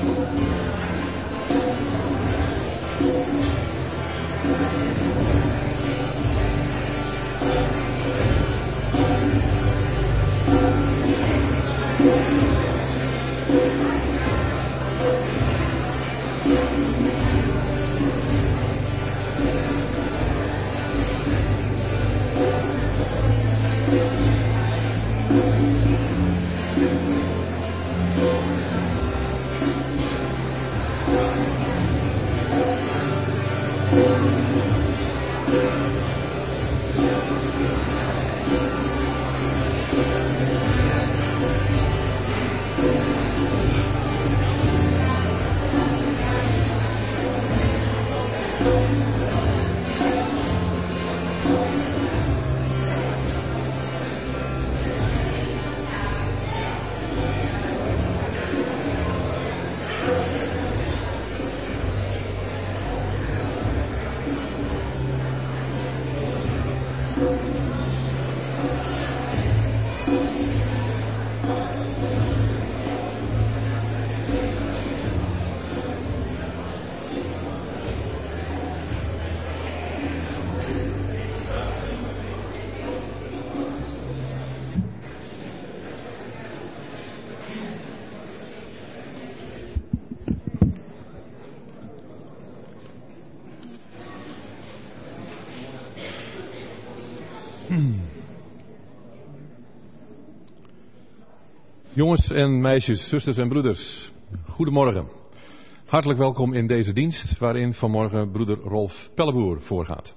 Jongens en meisjes, zusters en broeders, goedemorgen. Hartelijk welkom in deze dienst waarin vanmorgen broeder Rolf Pelleboer voorgaat.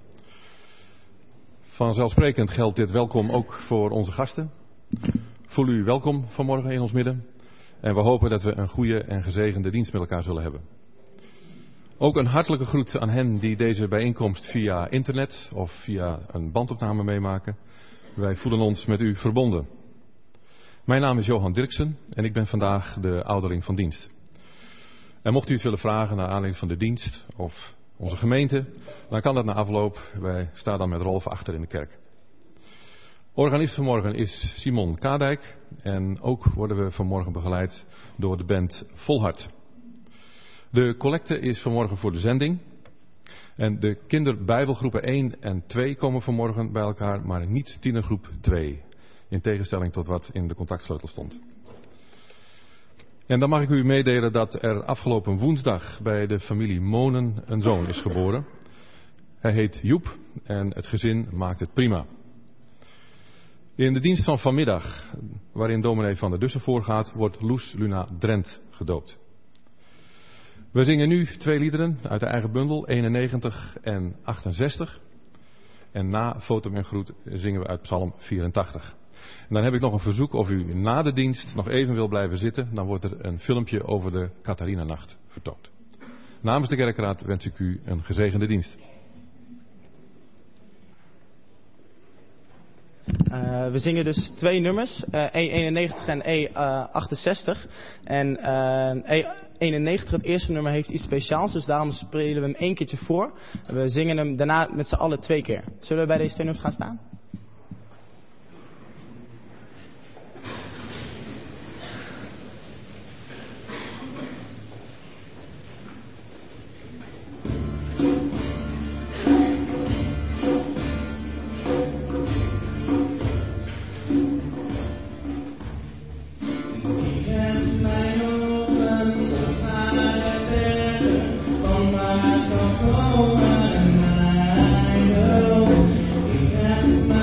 Vanzelfsprekend geldt dit welkom ook voor onze gasten. Voel u welkom vanmorgen in ons midden en we hopen dat we een goede en gezegende dienst met elkaar zullen hebben. Ook een hartelijke groet aan hen die deze bijeenkomst via internet of via een bandopname meemaken. Wij voelen ons met u verbonden. Mijn naam is Johan Dirksen en ik ben vandaag de ouderling van dienst. En mocht u iets willen vragen naar aanleiding van de dienst of onze gemeente, dan kan dat na afloop. Wij staan dan met Rolf achter in de kerk. Organist vanmorgen is Simon Kadijk en ook worden we vanmorgen begeleid door de band Volhard. De collecte is vanmorgen voor de zending. En de kinderbijbelgroepen 1 en 2 komen vanmorgen bij elkaar, maar niet tienergroep 2. In tegenstelling tot wat in de contactsleutel stond. En dan mag ik u meedelen dat er afgelopen woensdag bij de familie Monen een zoon is geboren. Hij heet Joep en het gezin maakt het prima. In de dienst van vanmiddag, waarin dominee Van der Dussen voorgaat, wordt Loes Luna Drent gedoopt. We zingen nu 2 liederen uit de eigen bundel, 91 en 68. En na Fotum en Groet zingen we uit Psalm 84. En dan heb ik nog een verzoek of u na de dienst nog even wil blijven zitten. Dan wordt er een filmpje over de Catharina-nacht vertoond. Namens de kerkraad wens ik u een gezegende dienst. We zingen dus 2 nummers, E91 en E68. En E91, het eerste nummer, heeft iets speciaals, dus daarom spelen we hem 1 keertje voor. We zingen hem daarna met z'n allen 2 keer. Zullen we bij deze 2 nummers gaan staan? My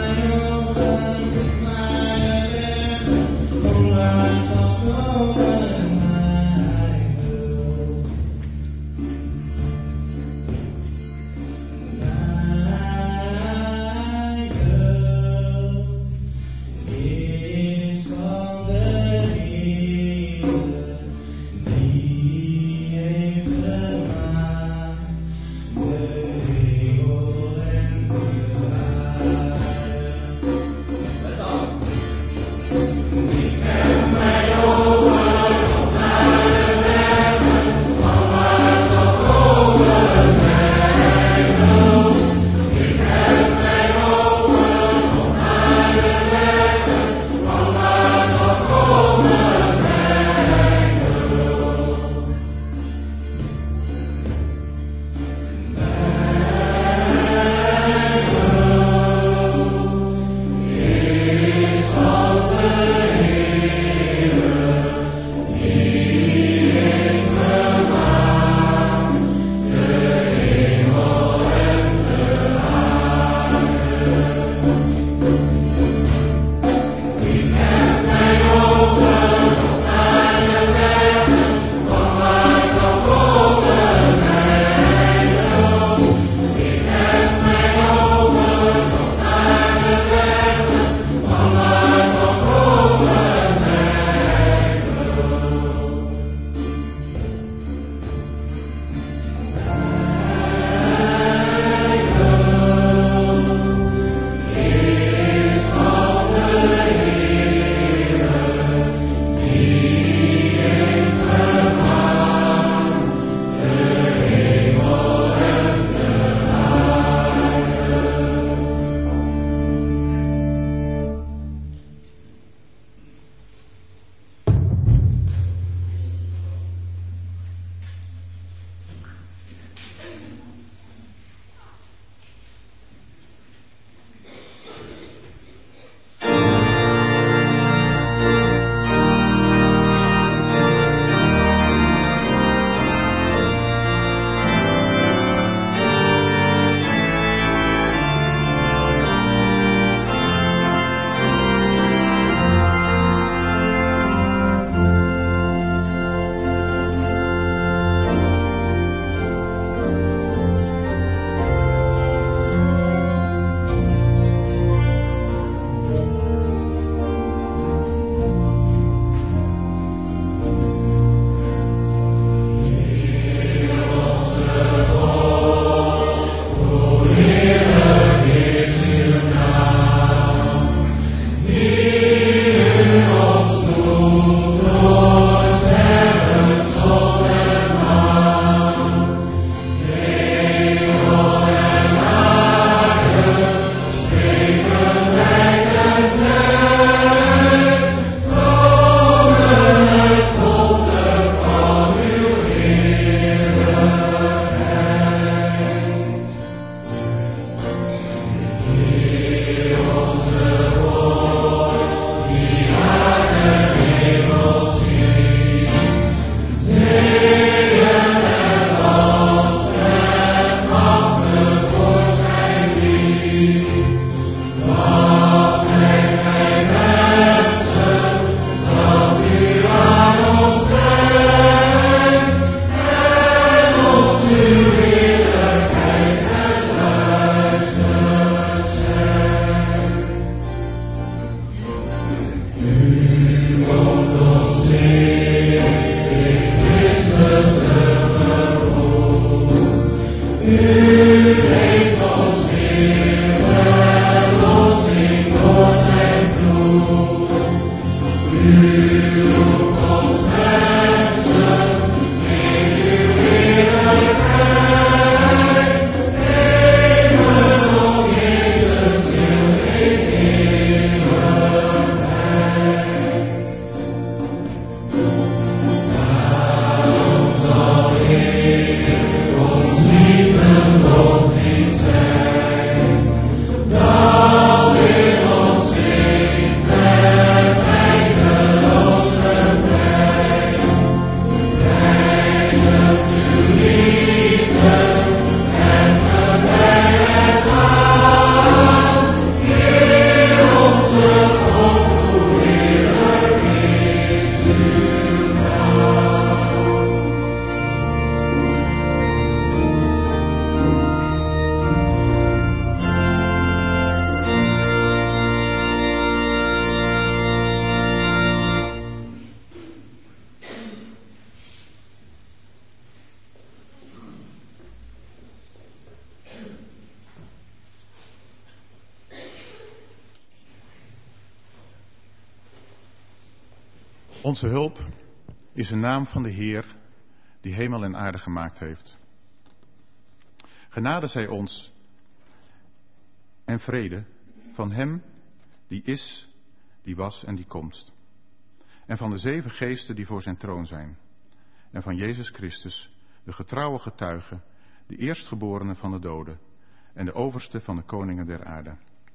Onze hulp is de naam van de Heer die hemel en aarde gemaakt heeft. Genade zij ons en vrede van Hem die is, die was en die komt. En van de 7 geesten die voor zijn troon zijn. En van Jezus Christus, de getrouwe getuige, de eerstgeborene van de doden en de overste van de koningen der aarde.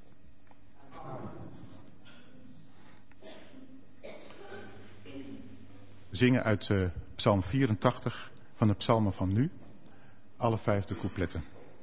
We zingen uit Psalm 84 van de psalmen van nu, alle 5 coupletten.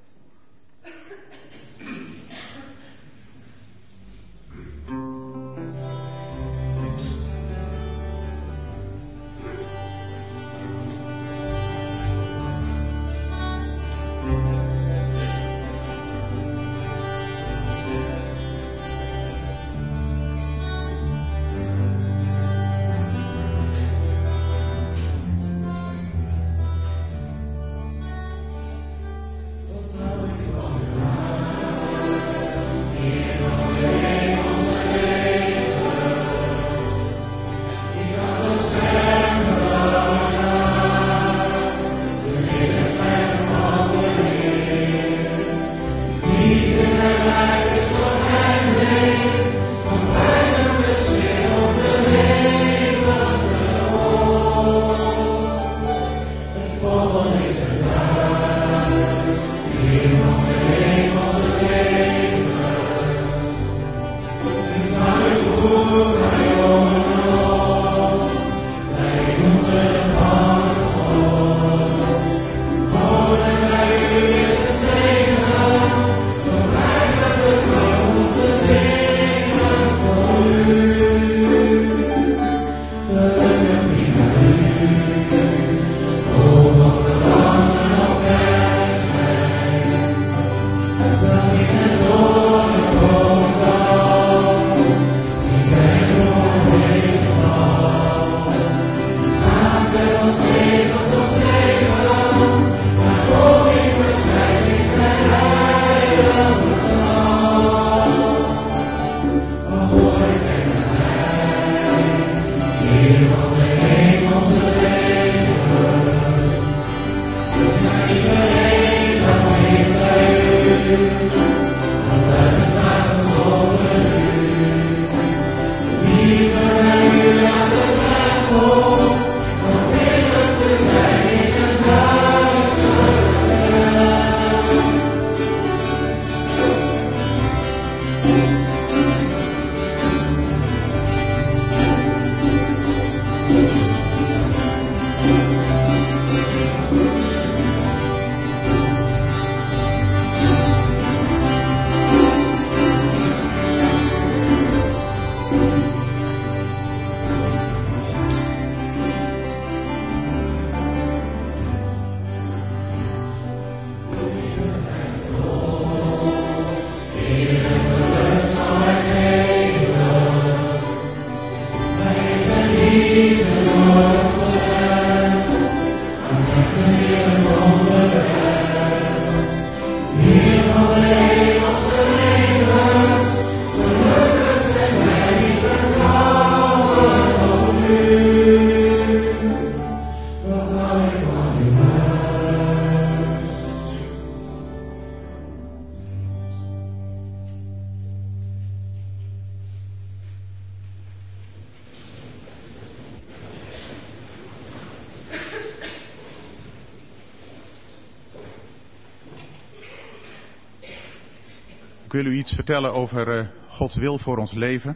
Ik wil u iets vertellen over Gods wil voor ons leven.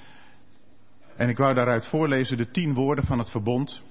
En ik wou daaruit voorlezen de 10 woorden van het verbond.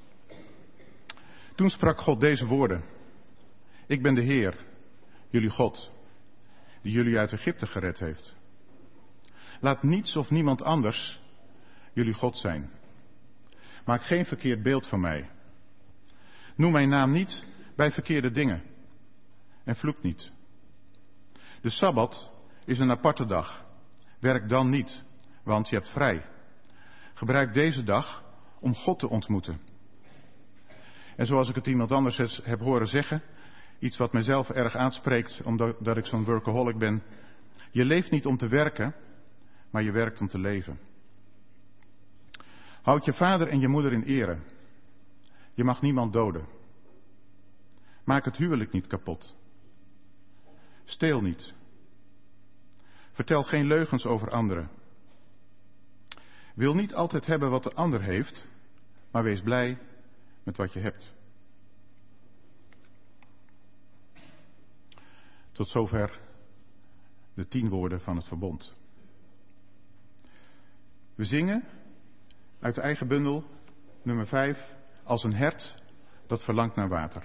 Toen sprak God deze woorden. Ik ben de Heer, jullie God, die jullie uit Egypte gered heeft. Laat niets of niemand anders jullie God zijn. Maak geen verkeerd beeld van mij. Noem mijn naam niet bij verkeerde dingen. En vloek niet. De Sabbat is een aparte dag. Werk dan niet, want je hebt vrij. Gebruik deze dag om God te ontmoeten. En zoals ik het iemand anders heb horen zeggen, iets wat mijzelf erg aanspreekt, omdat ik zo'n workaholic ben. Je leeft niet om te werken, maar je werkt om te leven. Houd je vader en je moeder in ere. Je mag niemand doden. Maak het huwelijk niet kapot. Steel niet. Vertel geen leugens over anderen. Wil niet altijd hebben wat de ander heeft, maar wees blij met wat je hebt. Tot zover de 10 woorden van het verbond. We zingen uit de eigen bundel, nummer 5, als een hert dat verlangt naar water.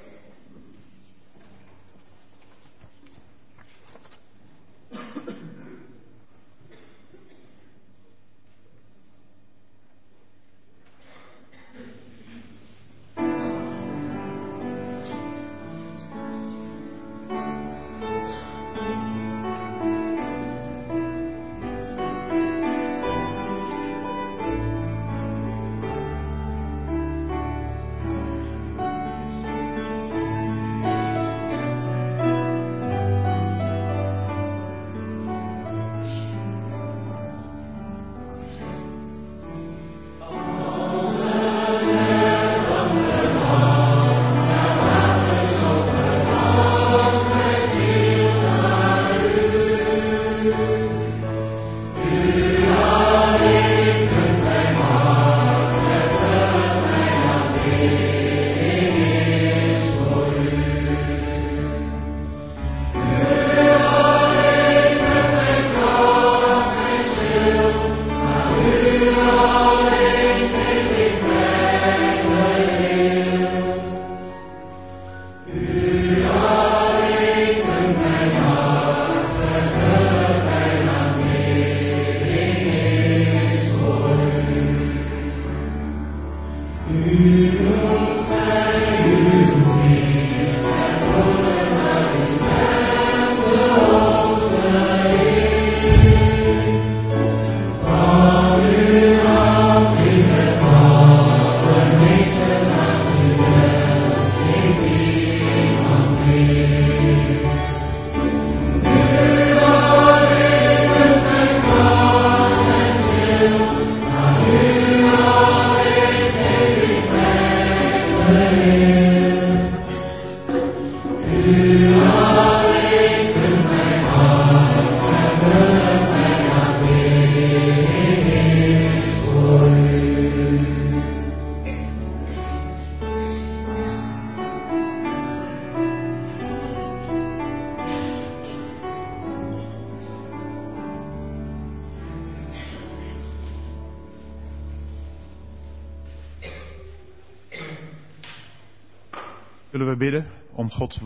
Zullen we bidden om Gods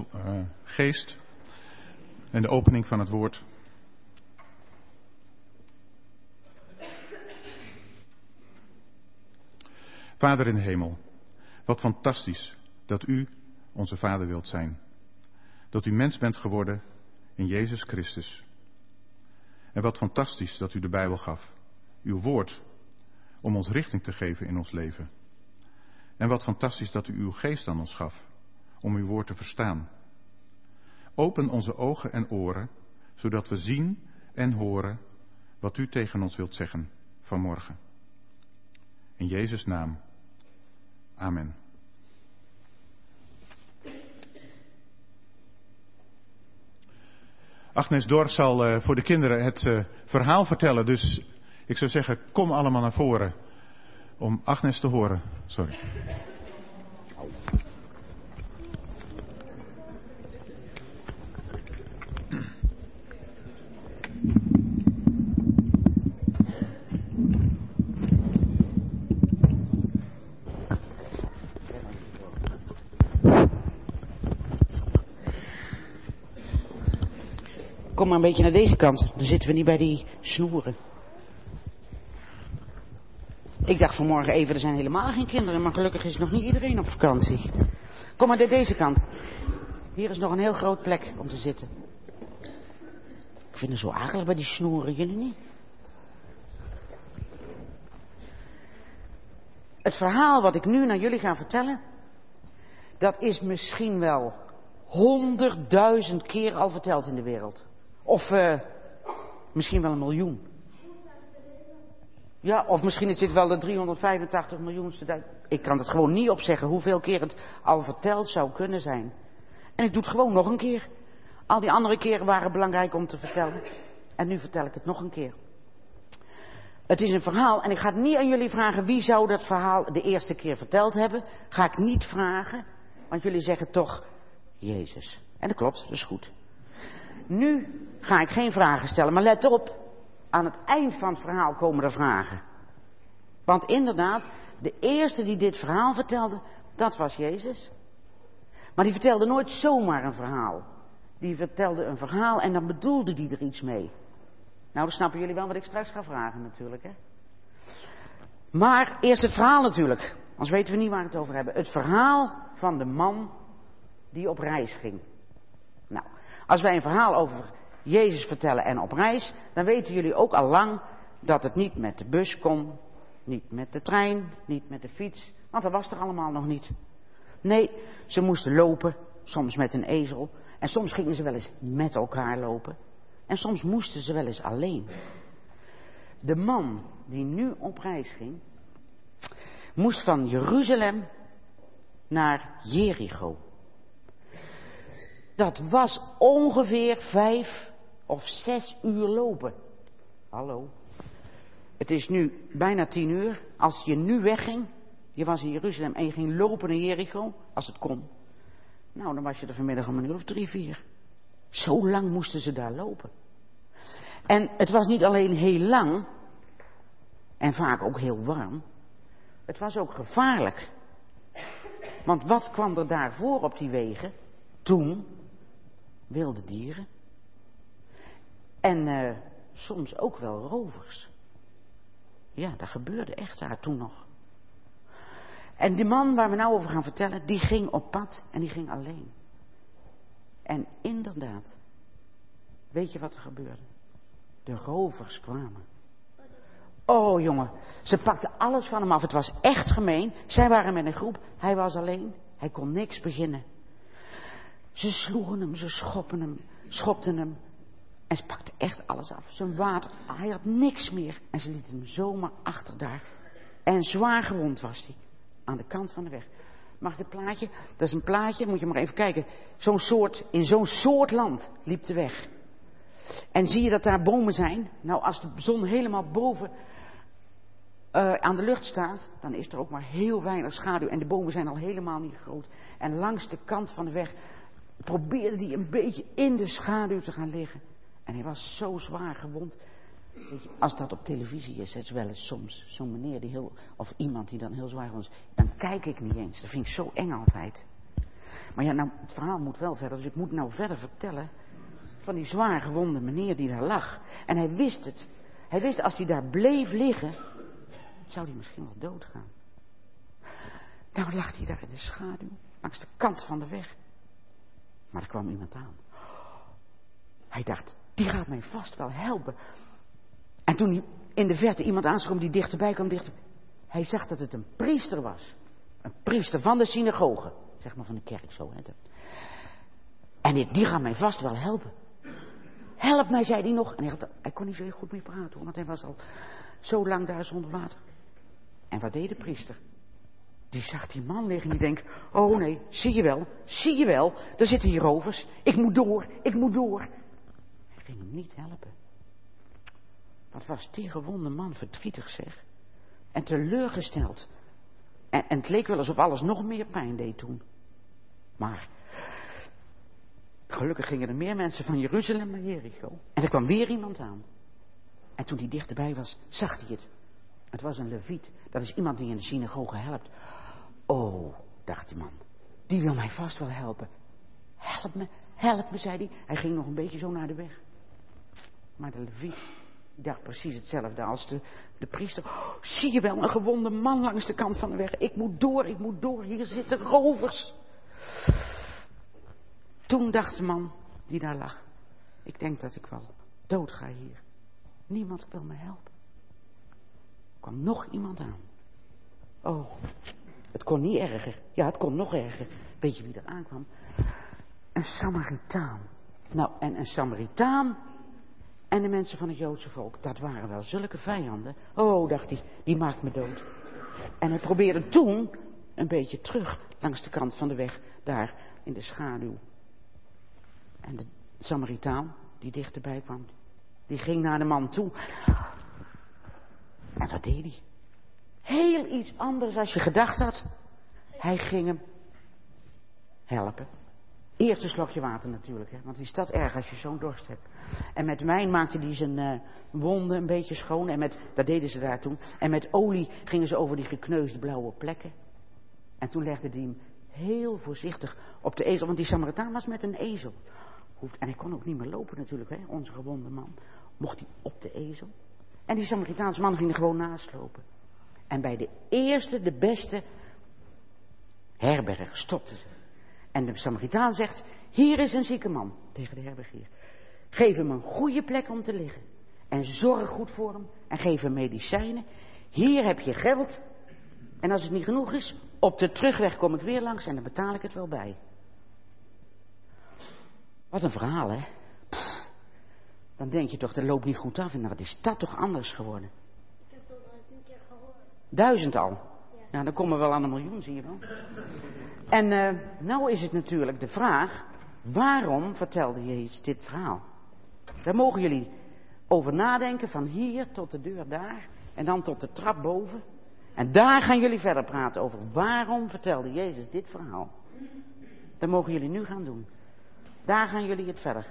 geest en de opening van het woord. Vader in de hemel, wat fantastisch dat u onze Vader wilt zijn. Dat u mens bent geworden in Jezus Christus. En wat fantastisch dat u de Bijbel gaf, uw woord, om ons richting te geven in ons leven. En wat fantastisch dat u uw geest aan ons gaf, om uw woord te verstaan. Open onze ogen en oren, zodat we zien en horen wat u tegen ons wilt zeggen vanmorgen. In Jezus' naam. Amen. Agnes Dor zal voor de kinderen het verhaal vertellen, dus ik zou zeggen, kom allemaal naar voren om Agnes te horen. Sorry. Kom maar een beetje naar deze kant, dan zitten we niet bij die snoeren. Ik dacht vanmorgen even, er zijn helemaal geen kinderen, maar gelukkig is nog niet iedereen op vakantie. Kom maar naar deze kant. Hier is nog een heel groot plek om te zitten. Ik vind het zo akelig bij die snoeren, jullie niet? Het verhaal wat ik nu naar jullie ga vertellen, dat is misschien wel 100.000 keer al verteld in de wereld. Of misschien wel 1 miljoen. Ja, of misschien is dit wel de 385 miljoenste duit. Ik kan het gewoon niet opzeggen hoeveel keer het al verteld zou kunnen zijn. En ik doe het gewoon nog een keer. Al die andere keren waren belangrijk om te vertellen. En nu vertel ik het nog een keer. Het is een verhaal en ik ga het niet aan jullie vragen wie zou dat verhaal de eerste keer verteld hebben. Ga ik niet vragen, want jullie zeggen toch Jezus. En dat klopt, dat is goed. Nu ga ik geen vragen stellen, maar let op. Aan het eind van het verhaal komen er vragen. Want inderdaad, de eerste die dit verhaal vertelde, dat was Jezus. Maar die vertelde nooit zomaar een verhaal. Die vertelde een verhaal en dan bedoelde die er iets mee. Nou, dan snappen jullie wel wat ik straks ga vragen natuurlijk, hè. Maar eerst het verhaal natuurlijk. Anders weten we niet waar we het over hebben. Het verhaal van de man die op reis ging. Nou, als wij een verhaal over Jezus vertellen en op reis, dan weten jullie ook al lang dat het niet met de bus kon, niet met de trein, niet met de fiets, want dat was er allemaal nog niet. Nee, ze moesten lopen, soms met een ezel, en soms gingen ze wel eens met elkaar lopen, en soms moesten ze wel eens alleen. De man die nu op reis ging, moest van Jeruzalem naar Jericho. Dat was ongeveer 5 of 6 uur lopen. Hallo. Het is nu bijna 10 uur. Als je nu wegging, je was in Jeruzalem en je ging lopen naar Jericho, als het kon. Nou, dan was je er vanmiddag om 1 uur of 3, 4. Zo lang moesten ze daar lopen. En het was niet alleen heel lang, en vaak ook heel warm. Het was ook gevaarlijk. Want wat kwam er daarvoor op die wegen? Toen wilde dieren. En soms ook wel rovers. Ja, dat gebeurde echt daar toen nog. En die man waar we nou over gaan vertellen, die ging op pad en die ging alleen. En inderdaad, weet je wat er gebeurde? De rovers kwamen. Oh jongen, ze pakten alles van hem af. Het was echt gemeen. Zij waren met een groep, hij was alleen. Hij kon niks beginnen. Ze sloegen hem, ze schopten hem. En ze pakten echt alles af. Zijn water, hij had niks meer. En ze lieten hem zomaar achter daar. En zwaar gewond was hij. Aan de kant van de weg. Mag ik het plaatje? Dat is een plaatje, moet je maar even kijken. In zo'n soort land liep de weg. En zie je dat daar bomen zijn? Nou, als de zon helemaal boven aan de lucht staat, dan is er ook maar heel weinig schaduw. En de bomen zijn al helemaal niet groot. En langs de kant van de weg probeerde hij een beetje in de schaduw te gaan liggen. En hij was zo zwaar gewond. Weet je, als dat op televisie is wel eens soms. Zo'n meneer die of iemand die dan heel zwaar gewond is. Dan kijk ik niet eens. Dat vind ik zo eng altijd. Maar ja, nou, het verhaal moet wel verder. Dus ik moet nou verder vertellen van die zwaar gewonde meneer die daar lag. En hij wist het. Hij wist als hij daar bleef liggen, zou hij misschien wel doodgaan. Nou lag hij daar in de schaduw, langs de kant van de weg. Maar er kwam iemand aan. Hij dacht, die gaat mij vast wel helpen. En toen hij in de verte iemand aanschoot die dichterbij kwam, hij zag dat het een priester was. Een priester van de synagoge. Zeg maar van de kerk zo. Hè. En die gaat mij vast wel helpen. Help mij, zei hij nog. En hij kon niet zo heel goed meer praten hoor, want hij was al zo lang daar zonder water. En wat deed de priester? Die zag die man liggen en die denkt, oh nee, zie je wel, er zitten hier rovers. Ik moet door. Hij ging hem niet helpen. Wat was die gewonde man verdrietig zeg. En teleurgesteld. En het leek wel alsof alles nog meer pijn deed toen. Maar gelukkig gingen er meer mensen van Jeruzalem naar Jericho. En er kwam weer iemand aan. En toen hij dichterbij was, zag hij het. Het was een leviet. Dat is iemand die in de synagoge helpt. Oh, dacht die man. Die wil mij vast wel helpen. Help me, zei hij. Hij ging nog een beetje zo naar de weg. Maar de leviet dacht precies hetzelfde als de priester. Oh, zie je wel, een gewonde man langs de kant van de weg. Ik moet door. Hier zitten rovers. Toen dacht de man die daar lag. Ik denk dat ik wel dood ga hier. Niemand wil me helpen. Er kwam nog iemand aan. Oh, het kon niet erger. Ja, het kon nog erger. Weet je wie er aankwam? Een Samaritaan. Nou, en een Samaritaan En de mensen van het Joodse volk, dat waren wel zulke vijanden. Oh, dacht hij, die maakt me dood. En hij probeerde toen een beetje terug langs de kant van de weg, daar in de schaduw. En de Samaritaan, die dichterbij kwam, die ging naar de man toe. En wat deed hij? Heel iets anders als je gedacht had. Hij ging hem helpen. Eerst een slokje water natuurlijk, hè, want is dat erg als je zo'n dorst hebt. En met wijn maakte hij zijn wonden een beetje schoon. En dat deden ze daar toen. En met olie gingen ze over die gekneusde blauwe plekken. En toen legde hij hem heel voorzichtig op de ezel. Want die Samaritaan was met een ezel. En hij kon ook niet meer lopen natuurlijk, hè, onze gewonde man. Mocht hij op de ezel. En die Samaritaanse man ging er gewoon naast lopen. En bij de eerste, de beste herberg stopten ze. En de Samaritaan zegt, hier is een zieke man, tegen de herbergier. Geef hem een goede plek om te liggen. En zorg goed voor hem. En geef hem medicijnen. Hier heb je geld. En als het niet genoeg is, op de terugweg kom ik weer langs en dan betaal ik het wel bij. Wat een verhaal, hè? Pff, dan denk je toch, dat loopt niet goed af. En wat is dat toch anders geworden? Ik heb het al 1000 keer gehoord. 1000 al? Ja. Nou, dan komen we wel aan 1 miljoen, zie je wel. En nou is het natuurlijk de vraag, waarom vertelde Jezus dit verhaal? Daar mogen jullie over nadenken, van hier tot de deur daar, en dan tot de trap boven. En daar gaan jullie verder praten over, waarom vertelde Jezus dit verhaal? Dat mogen jullie nu gaan doen. Daar gaan jullie het verder.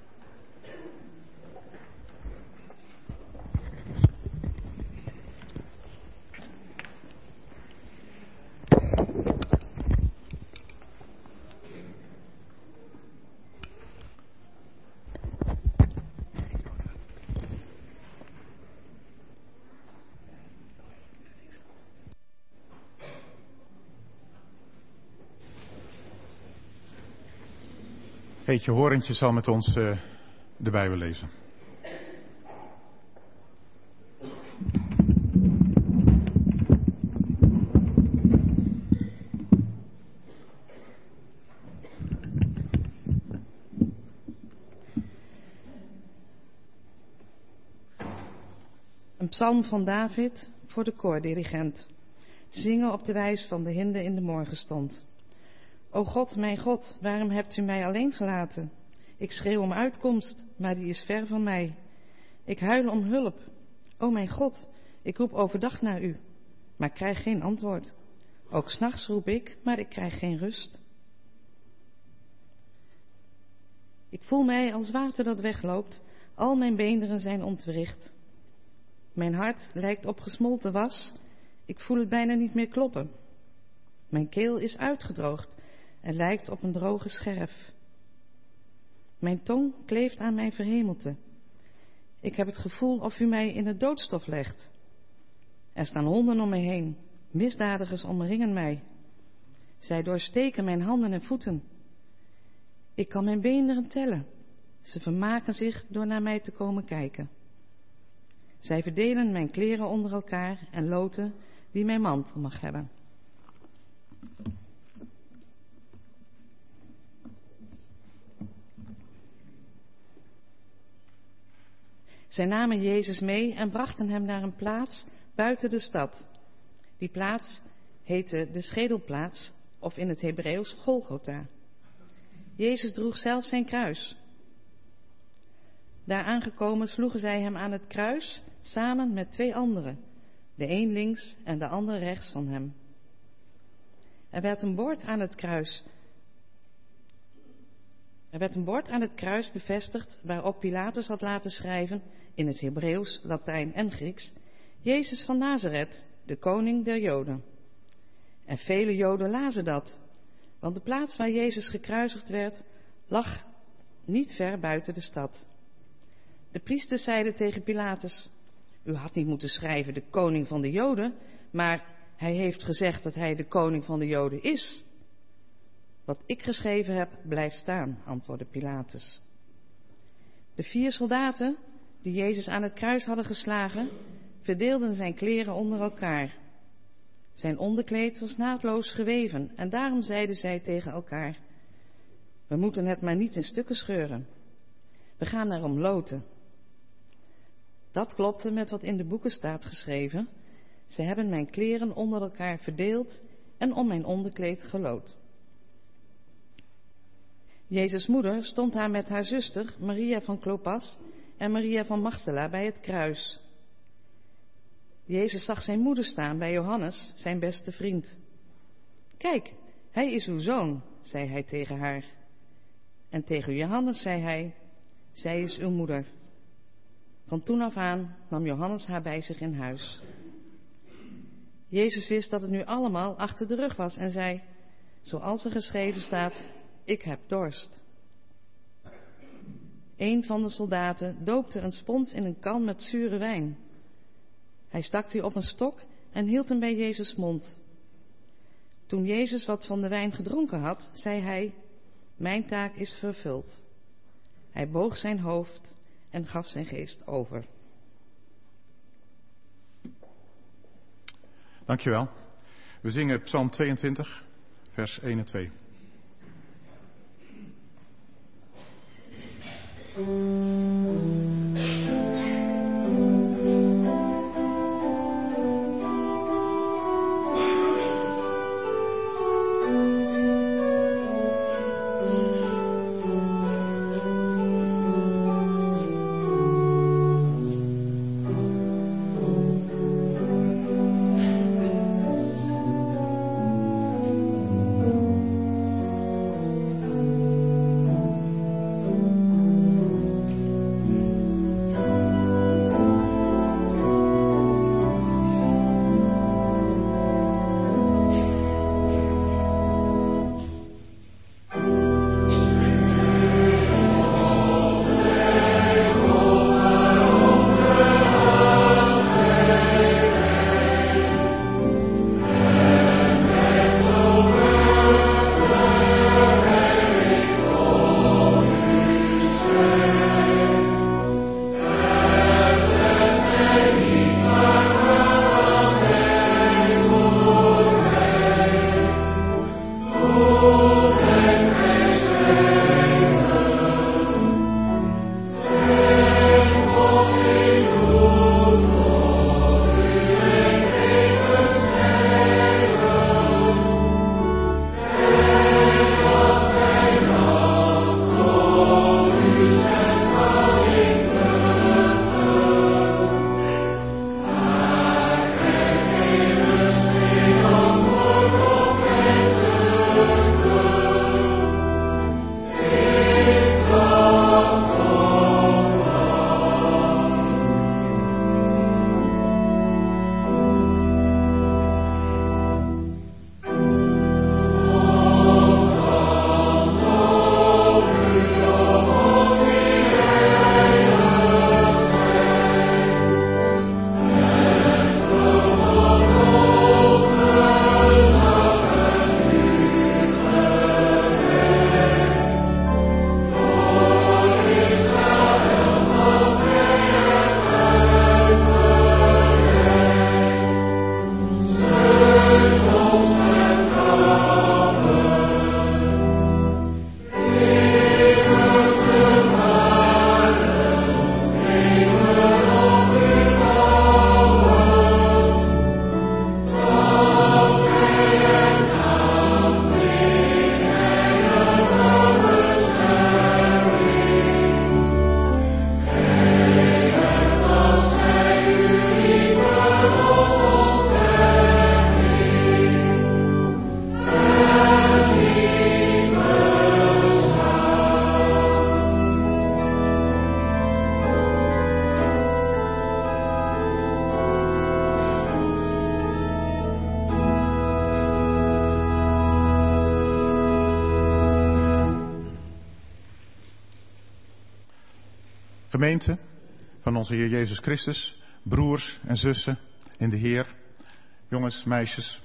Heetje Horentje zal met ons de Bijbel lezen. Een psalm van David voor de koordirigent. Zingen op de wijs van de hinde in de morgenstond. O God, mijn God, waarom hebt u mij alleen gelaten? Ik schreeuw om uitkomst, maar die is ver van mij. Ik huil om hulp. O mijn God, ik roep overdag naar u, maar krijg geen antwoord. Ook 's nachts roep ik, maar ik krijg geen rust. Ik voel mij als water dat wegloopt, al mijn beenderen zijn ontwricht. Mijn hart lijkt op gesmolten was, ik voel het bijna niet meer kloppen. Mijn keel is uitgedroogd en lijkt op een droge scherf. Mijn tong kleeft aan mijn verhemelte. Ik heb het gevoel of u mij in het doodstof legt. Er staan honden om me heen, misdadigers omringen mij. Zij doorsteken mijn handen en voeten. Ik kan mijn beenderen tellen. Ze vermaken zich door naar mij te komen kijken. Zij verdelen mijn kleren onder elkaar en loten wie mijn mantel mag hebben. Zij namen Jezus mee en brachten hem naar een plaats buiten de stad. Die plaats heette de Schedelplaats, of in het Hebreeuws Golgotha. Jezus droeg zelf zijn kruis. Daar aangekomen sloegen zij hem aan het kruis samen met 2 anderen, de een links en de ander rechts van hem. Er werd een bord aan het kruis bevestigd waarop Pilatus had laten schrijven in het Hebreeuws, Latijn en Grieks: Jezus van Nazareth, de koning der Joden. En vele Joden lazen dat, want de plaats waar Jezus gekruisigd werd lag niet ver buiten de stad. De priesters zeiden tegen Pilatus: U had niet moeten schrijven de koning van de Joden, maar hij heeft gezegd dat hij de koning van de Joden is. Wat ik geschreven heb, blijft staan, antwoordde Pilatus. De 4 soldaten die Jezus aan het kruis hadden geslagen, verdeelden zijn kleren onder elkaar. Zijn onderkleed was naadloos geweven en daarom zeiden zij tegen elkaar: We moeten het maar niet in stukken scheuren. We gaan erom loten. Dat klopte met wat in de boeken staat geschreven. Ze hebben mijn kleren onder elkaar verdeeld en om mijn onderkleed geloot. Jezus' moeder stond daar met haar zuster Maria van Klopas en Maria van Magdala bij het kruis. Jezus zag zijn moeder staan bij Johannes, zijn beste vriend. Kijk, hij is uw zoon, zei hij tegen haar. En tegen Johannes zei hij, zij is uw moeder. Van toen af aan nam Johannes haar bij zich in huis. Jezus wist dat het nu allemaal achter de rug was en zei, zoals er geschreven staat, ik heb dorst. Een van de soldaten doopte een spons in een kan met zure wijn. Hij stak die op een stok en hield hem bij Jezus' mond. Toen Jezus wat van de wijn gedronken had, zei hij, mijn taak is vervuld. Hij boog zijn hoofd en gaf zijn geest over. Dankjewel. We zingen Psalm 22, vers 1 en 2. Gemeente van onze Heer Jezus Christus, broers en zussen in de Heer, jongens, meisjes.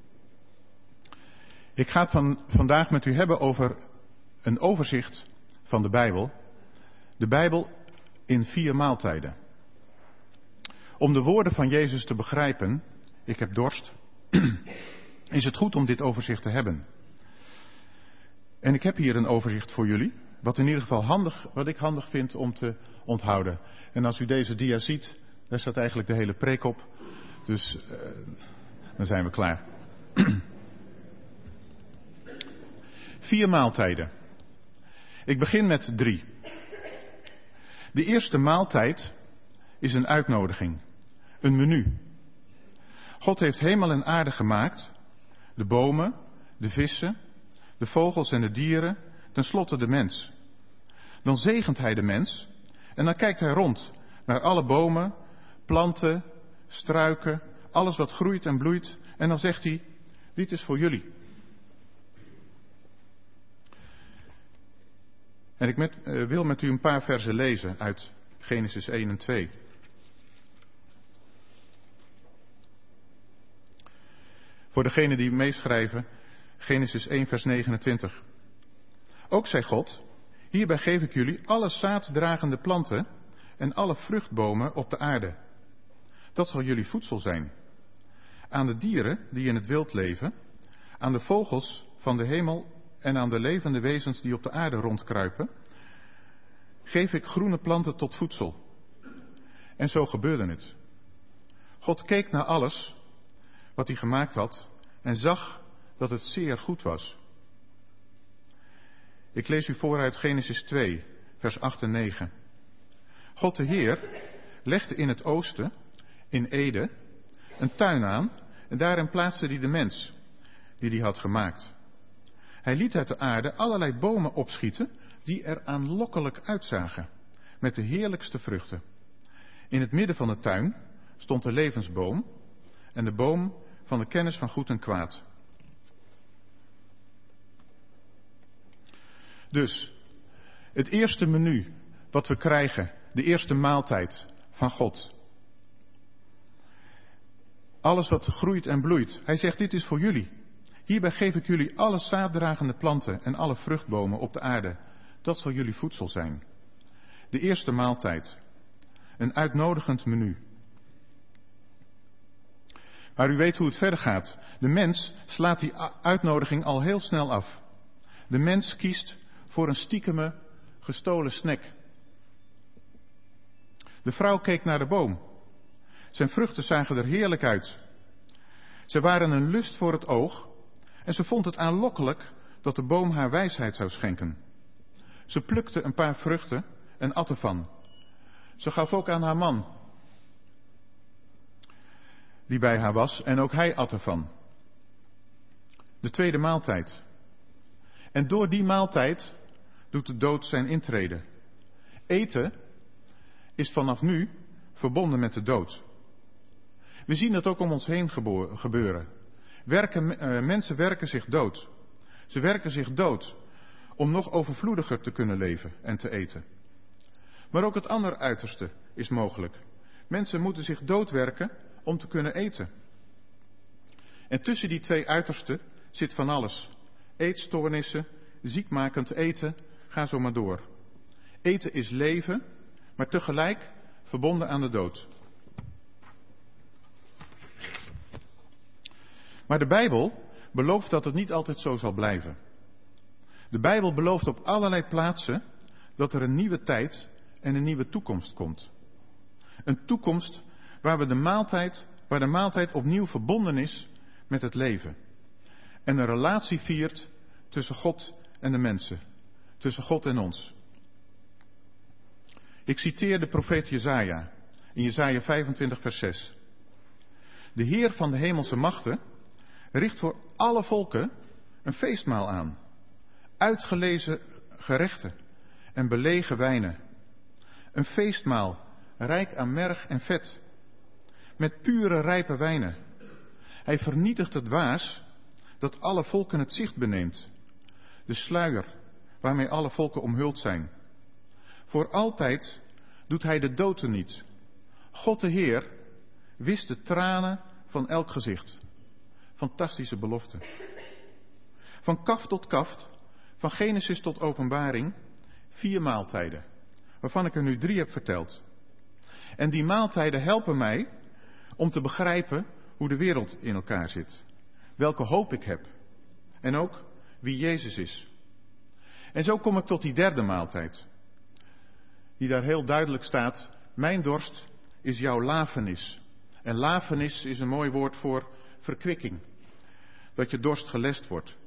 Ik ga het vandaag met u hebben over een overzicht van de Bijbel. De Bijbel in 4 maaltijden. Om de woorden van Jezus te begrijpen, ik heb dorst, is het goed om dit overzicht te hebben. En ik heb hier een overzicht voor jullie, wat in ieder geval wat ik handig vind om te onthouden. En als u deze dia ziet, daar staat eigenlijk de hele preek op. Dus dan zijn we klaar. 4 maaltijden. Ik begin met 3. De eerste maaltijd is een uitnodiging. Een menu. God heeft hemel en aarde gemaakt. De bomen, de vissen, de vogels en de dieren, tenslotte de mens. Dan zegent hij de mens en dan kijkt hij rond naar alle bomen, planten, struiken, alles wat groeit en bloeit. En dan zegt hij, dit is voor jullie. En ik wil met u een paar versen lezen uit Genesis 1 en 2. Voor degenen die meeschrijven, Genesis 1 vers 29. Ook zei God, hierbij geef ik jullie alle zaaddragende planten en alle vruchtbomen op de aarde. Dat zal jullie voedsel zijn. Aan de dieren die in het wild leven, aan de vogels van de hemel en aan de levende wezens die op de aarde rondkruipen, geef ik groene planten tot voedsel. En zo gebeurde het. God keek naar alles wat hij gemaakt had en zag dat het zeer goed was. Ik lees u voor uit Genesis 2, vers 8 en 9. God de Heer legde in het oosten, in Eden, een tuin aan en daarin plaatste hij de mens die hij had gemaakt. Hij liet uit de aarde allerlei bomen opschieten die er aanlokkelijk uitzagen, met de heerlijkste vruchten. In het midden van de tuin stond de levensboom en de boom van de kennis van goed en kwaad. Dus, het eerste menu wat we krijgen, de eerste maaltijd van God. Alles wat groeit en bloeit. Hij zegt, dit is voor jullie. Hierbij geef ik jullie alle zaaddragende planten en alle vruchtbomen op de aarde. Dat zal jullie voedsel zijn. De eerste maaltijd. Een uitnodigend menu. Maar u weet hoe het verder gaat. De mens slaat die uitnodiging al heel snel af. De mens kiest voor een stiekeme, gestolen snack. De vrouw keek naar de boom. Zijn vruchten zagen er heerlijk uit. Ze waren een lust voor het oog en ze vond het aanlokkelijk dat de boom haar wijsheid zou schenken. Ze plukte een paar vruchten en at ervan. Ze gaf ook aan haar man, die bij haar was, en ook hij at ervan. De tweede maaltijd. En door die maaltijd doet de dood zijn intrede. Eten is vanaf nu verbonden met de dood. We zien dat ook om ons heen gebeuren. Mensen werken zich dood. Ze werken zich dood om nog overvloediger te kunnen leven en te eten. Maar ook het andere uiterste is mogelijk. Mensen moeten zich doodwerken om te kunnen eten. En tussen die twee uitersten zit van alles. Eetstoornissen, ziekmakend eten, ga zo maar door. Eten is leven, maar tegelijk verbonden aan de dood. Maar de Bijbel belooft dat het niet altijd zo zal blijven. De Bijbel belooft op allerlei plaatsen dat er een nieuwe tijd en een nieuwe toekomst komt. Een toekomst waar de maaltijd opnieuw verbonden is met het leven. En een relatie viert tussen God en de mensen. Tussen God en ons. Ik citeer de profeet Jesaja in Jesaja 25 vers 6. De Heer van de hemelse machten richt voor alle volken een feestmaal aan. Uitgelezen gerechten en belegen wijnen. Een feestmaal, rijk aan merg en vet. Met pure rijpe wijnen. Hij vernietigt het waas dat alle volken het zicht beneemt. De sluier waarmee alle volken omhuld zijn. Voor altijd doet hij de dood niet. God de Heer wist de tranen van elk gezicht. Fantastische belofte. Van kaft tot kaft, van Genesis tot Openbaring, 4 maaltijden. Waarvan ik er nu 3 heb verteld. En die maaltijden helpen mij om te begrijpen hoe de wereld in elkaar zit. Welke hoop ik heb. En ook wie Jezus is. En zo kom ik tot die derde maaltijd. die daar heel duidelijk staat: mijn dorst is jouw lafenis. En lafenis is een mooi woord voor verkwikking. Dat je dorst gelest wordt.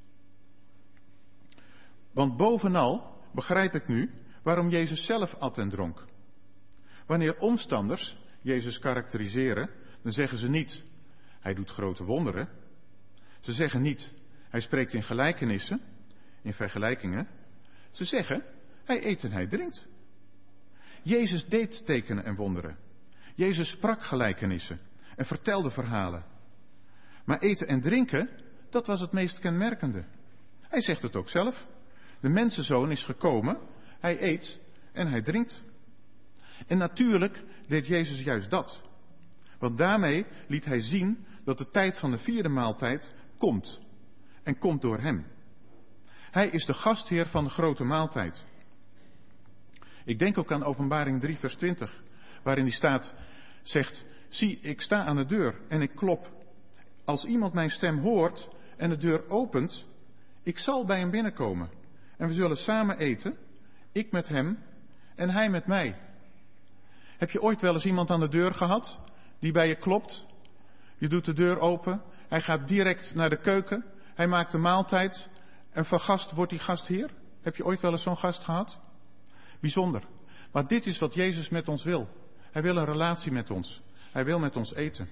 Want bovenal begrijp ik nu waarom Jezus zelf at en dronk. Wanneer omstanders Jezus karakteriseren, dan zeggen ze niet: hij doet grote wonderen. Ze zeggen niet: hij spreekt in gelijkenissen, in vergelijkingen. Ze zeggen: hij eet en hij drinkt. Jezus deed tekenen en wonderen. Jezus sprak gelijkenissen en vertelde verhalen. Maar eten en drinken, dat was het meest kenmerkende. Hij zegt het ook zelf. De mensenzoon is gekomen, hij eet en hij drinkt. En natuurlijk deed Jezus juist dat. Want daarmee liet hij zien dat de tijd van de vierde maaltijd komt. En komt door hem. Hij is de gastheer van de grote maaltijd. Ik denk ook aan Openbaring 3 vers 20. Waarin die staat, zegt: zie, ik sta aan de deur en ik klop. Als iemand mijn stem hoort en de deur opent, ik zal bij hem binnenkomen. En we zullen samen eten, ik met hem en hij met mij. Heb je ooit wel eens iemand aan de deur gehad die bij je klopt? Je doet de deur open, hij gaat direct naar de keuken, hij maakt de maaltijd en van gast wordt die gastheer. Heb je ooit wel eens zo'n gast gehad? Bijzonder. Maar dit is wat Jezus met ons wil. Hij wil een relatie met ons. Hij wil met ons eten.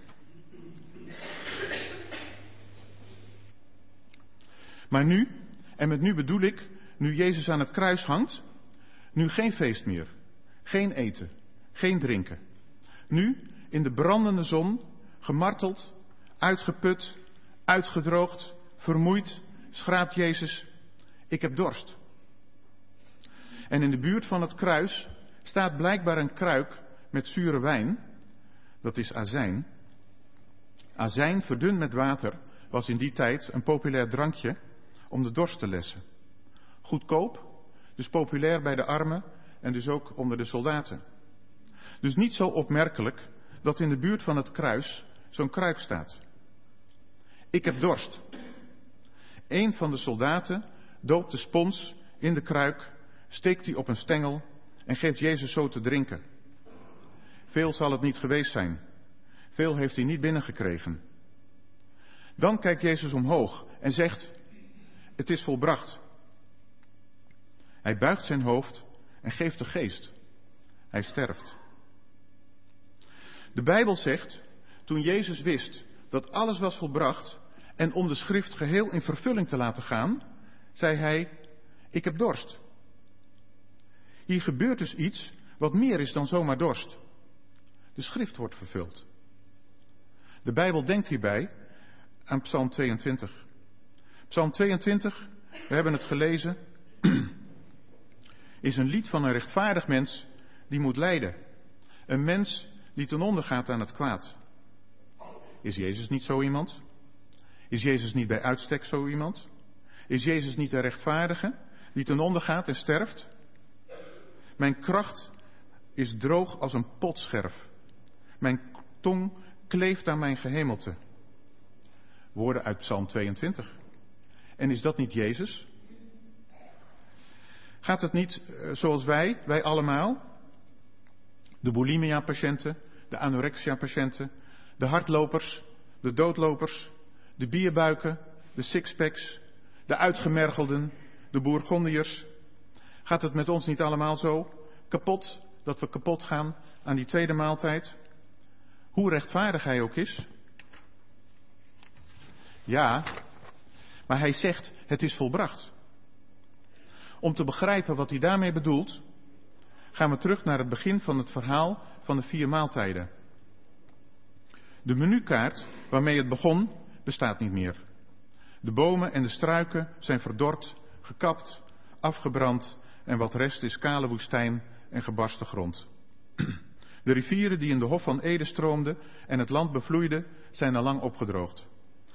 Maar nu, en met nu bedoel ik, nu Jezus aan het kruis hangt, nu geen feest meer, geen eten, geen drinken. Nu, in de brandende zon, gemarteld, uitgeput, uitgedroogd, vermoeid, schraapt Jezus: ik heb dorst. En in de buurt van het kruis staat blijkbaar een kruik met zure wijn. Dat is azijn. Azijn, verdund met water, was in die tijd een populair drankje om de dorst te lessen. Goedkoop, dus populair bij de armen en dus ook onder de soldaten. Dus niet zo opmerkelijk dat in de buurt van het kruis zo'n kruik staat. Ik heb dorst. Een van de soldaten doopt de spons in de kruik, steekt die op een stengel en geeft Jezus zo te drinken. Veel zal het niet geweest zijn. Veel heeft hij niet binnengekregen. Dan kijkt Jezus omhoog en zegt: het is volbracht. Hij buigt zijn hoofd en geeft de geest. Hij sterft. De Bijbel zegt, toen Jezus wist dat alles was volbracht en om de schrift geheel in vervulling te laten gaan, zei hij: ik heb dorst. Hier gebeurt dus iets wat meer is dan zomaar dorst. De schrift wordt vervuld. De Bijbel denkt hierbij aan Psalm 22. Psalm 22, we hebben het gelezen, is een lied van een rechtvaardig mens die moet lijden. Een mens die ten onder gaat aan het kwaad. Is Jezus niet zo iemand? Is Jezus niet bij uitstek zo iemand? Is Jezus niet de rechtvaardige die ten onder gaat en sterft? Mijn kracht is droog als een potscherf. Mijn tong kleeft aan mijn gehemelte. Woorden uit Psalm 22. En is dat niet Jezus? Gaat het niet zoals wij allemaal? De bulimia-patiënten, de anorexia-patiënten, de hardlopers, de doodlopers, de bierbuiken, de sixpacks, de uitgemergelden, de Bourgondiërs. Gaat het met ons niet allemaal zo kapot, dat we kapot gaan aan die tweede maaltijd? Hoe rechtvaardig hij ook is. Ja, maar hij zegt: het is volbracht. Om te begrijpen wat hij daarmee bedoelt, gaan we terug naar het begin van het verhaal van de 4 maaltijden. De menukaart waarmee het begon, bestaat niet meer. De bomen en de struiken zijn verdord, gekapt, afgebrand en wat rest is kale woestijn en gebarsten grond. De rivieren die in de Hof van Eden stroomden en het land bevloeiden, zijn al lang opgedroogd.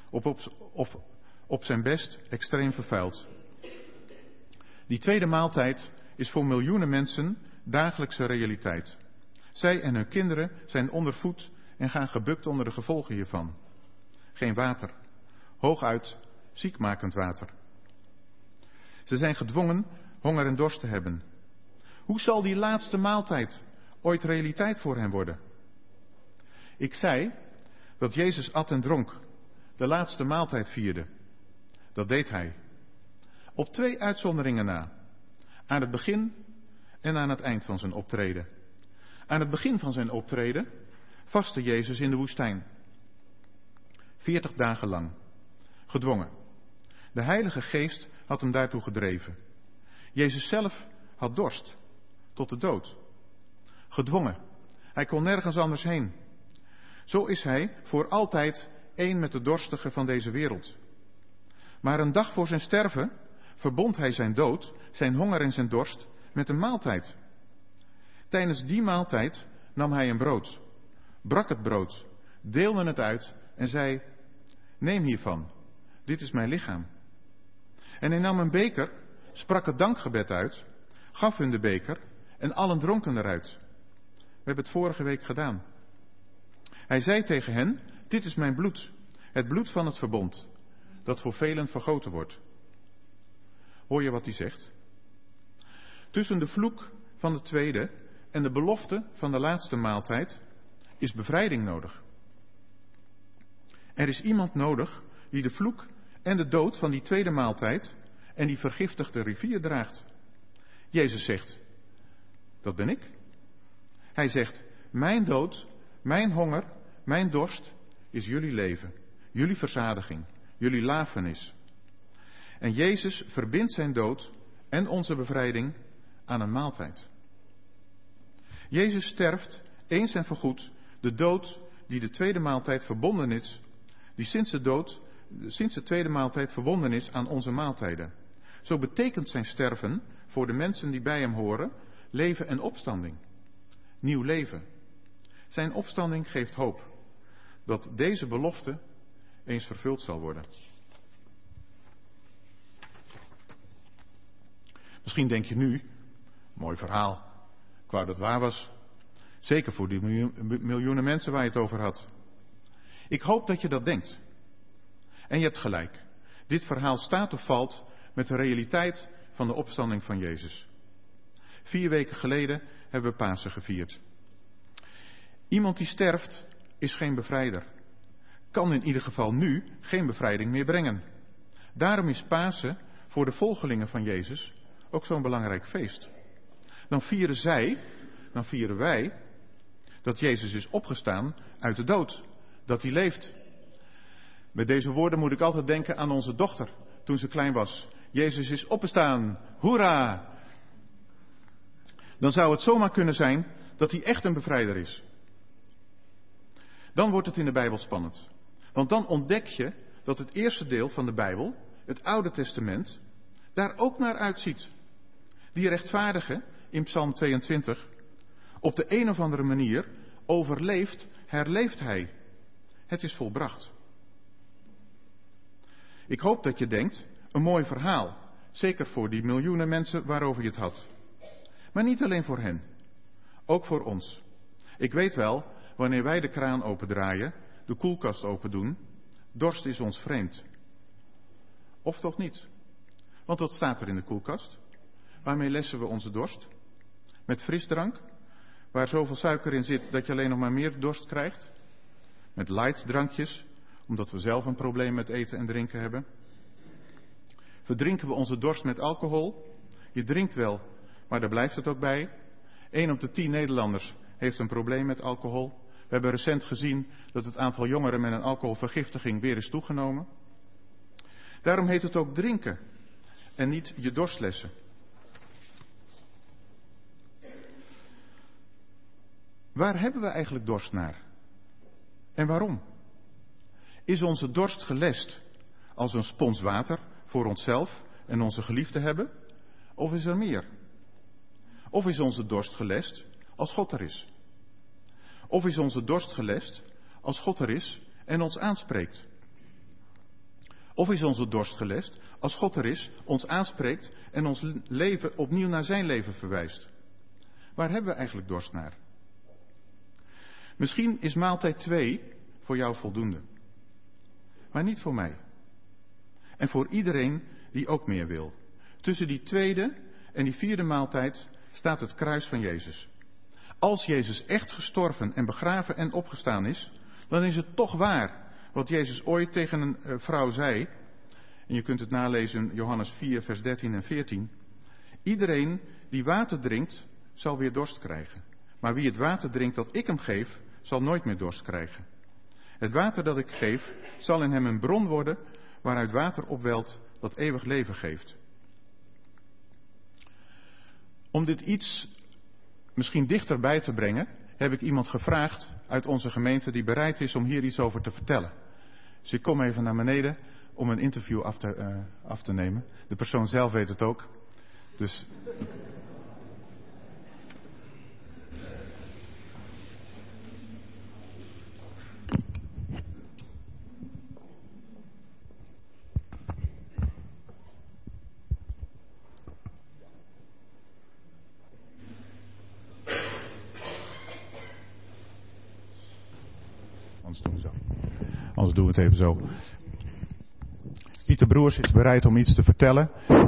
Op zijn best extreem vervuild. Die tweede maaltijd is voor miljoenen mensen dagelijkse realiteit. Zij en hun kinderen zijn ondervoed en gaan gebukt onder de gevolgen hiervan. Geen water. Hooguit ziekmakend water. Ze zijn gedwongen honger en dorst te hebben. Hoe zal die laatste maaltijd ooit realiteit voor hen worden? Ik zei dat Jezus at en dronk, de laatste maaltijd vierde. Dat deed hij. Op 2 uitzonderingen na. Aan het begin en aan het eind van zijn optreden. Aan het begin van zijn optreden vastte Jezus in de woestijn. 40 dagen lang. Gedwongen. De Heilige Geest had hem daartoe gedreven. Jezus zelf had dorst. Tot de dood. Gedwongen. Hij kon nergens anders heen. Zo is hij voor altijd één met de dorstigen van deze wereld. Maar een dag voor zijn sterven verbond hij zijn dood, zijn honger en zijn dorst met een maaltijd. Tijdens die maaltijd nam hij een brood, brak het brood, deelde het uit en zei: neem hiervan, dit is mijn lichaam. En hij nam een beker, sprak het dankgebed uit, gaf hun de beker en allen dronken eruit. We hebben het vorige week gedaan. Hij zei tegen hen: dit is mijn bloed, het bloed van het verbond, dat voor velen vergoten wordt. Hoor je wat hij zegt? Tussen de vloek van de tweede en de belofte van de laatste maaltijd is bevrijding nodig. Er is iemand nodig die de vloek en de dood van die tweede maaltijd en die vergiftigde rivier draagt. Jezus zegt: dat ben ik. Hij zegt: mijn dood, mijn honger, mijn dorst is jullie leven, jullie verzadiging, jullie lafenis. En Jezus verbindt zijn dood en onze bevrijding aan een maaltijd. Jezus sterft eens en voorgoed de dood die de tweede maaltijd verbonden is, die sinds de tweede maaltijd verbonden is aan onze maaltijden. Zo betekent zijn sterven voor de mensen die bij hem horen leven en opstanding. Nieuw leven. Zijn opstanding geeft hoop dat deze belofte eens vervuld zal worden. Misschien denk je nu: mooi verhaal, ik wou dat het waar was. Zeker voor die miljoenen mensen waar je het over had. Ik hoop dat je dat denkt. En je hebt gelijk. Dit verhaal staat of valt met de realiteit van de opstanding van Jezus. 4 weken geleden hebben we Pasen gevierd. Iemand die sterft is geen bevrijder. Kan in ieder geval nu geen bevrijding meer brengen. Daarom is Pasen voor de volgelingen van Jezus ook zo'n belangrijk feest. Dan vieren wij dat Jezus is opgestaan uit de dood. Dat hij leeft. Met deze woorden moet ik altijd denken aan onze dochter toen ze klein was. Jezus is opgestaan. Hoera! Dan zou het zomaar kunnen zijn dat hij echt een bevrijder is. Dan wordt het in de Bijbel spannend. Want dan ontdek je dat het eerste deel van de Bijbel, het Oude Testament, daar ook naar uitziet. Die rechtvaardige in Psalm 22, op de een of andere manier overleeft, herleeft hij. Het is volbracht. Ik hoop dat je denkt: een mooi verhaal. Zeker voor die miljoenen mensen waarover je het had. Maar niet alleen voor hen. Ook voor ons. Ik weet wel, wanneer wij de kraan opendraaien, de koelkast open doen, dorst is ons vreemd. Of toch niet? Want wat staat er in de koelkast? Waarmee lessen we onze dorst? Met frisdrank, waar zoveel suiker in zit dat je alleen nog maar meer dorst krijgt? Met light drankjes, omdat we zelf een probleem met eten en drinken hebben? Verdrinken we onze dorst met alcohol? Je drinkt wel, maar daar blijft het ook bij. 1 op de 10 Nederlanders heeft een probleem met alcohol. We hebben recent gezien dat het aantal jongeren met een alcoholvergiftiging weer is toegenomen. Daarom heet het ook drinken en niet je dorstlessen. Waar hebben we eigenlijk dorst naar? En waarom? Is onze dorst gelest als een spons water voor onszelf en onze geliefden hebben? Of is er meer? Of is onze dorst gelest als God er is? Of is onze dorst gelest als God er is en ons aanspreekt? Of is onze dorst gelest als God er is, ons aanspreekt en ons leven opnieuw naar zijn leven verwijst? Waar hebben we eigenlijk dorst naar? Misschien is maaltijd 2 voor jou voldoende. Maar niet voor mij. En voor iedereen die ook meer wil. Tussen die tweede en die vierde maaltijd staat het kruis van Jezus. Als Jezus echt gestorven en begraven en opgestaan is, dan is het toch waar wat Jezus ooit tegen een vrouw zei. En je kunt het nalezen in Johannes 4, vers 13 en 14. Iedereen die water drinkt, zal weer dorst krijgen. Maar wie het water drinkt dat ik hem geef, zal nooit meer dorst krijgen. Het water dat ik geef, zal in hem een bron worden, waaruit water opwelt dat eeuwig leven geeft. Om dit iets misschien dichterbij te brengen, heb ik iemand gevraagd uit onze gemeente die bereid is om hier iets over te vertellen. Dus ik kom even naar beneden om een interview af te nemen. De persoon zelf weet het ook. Dus... Anders doen we het even zo. Pieter Broers is bereid om iets te vertellen.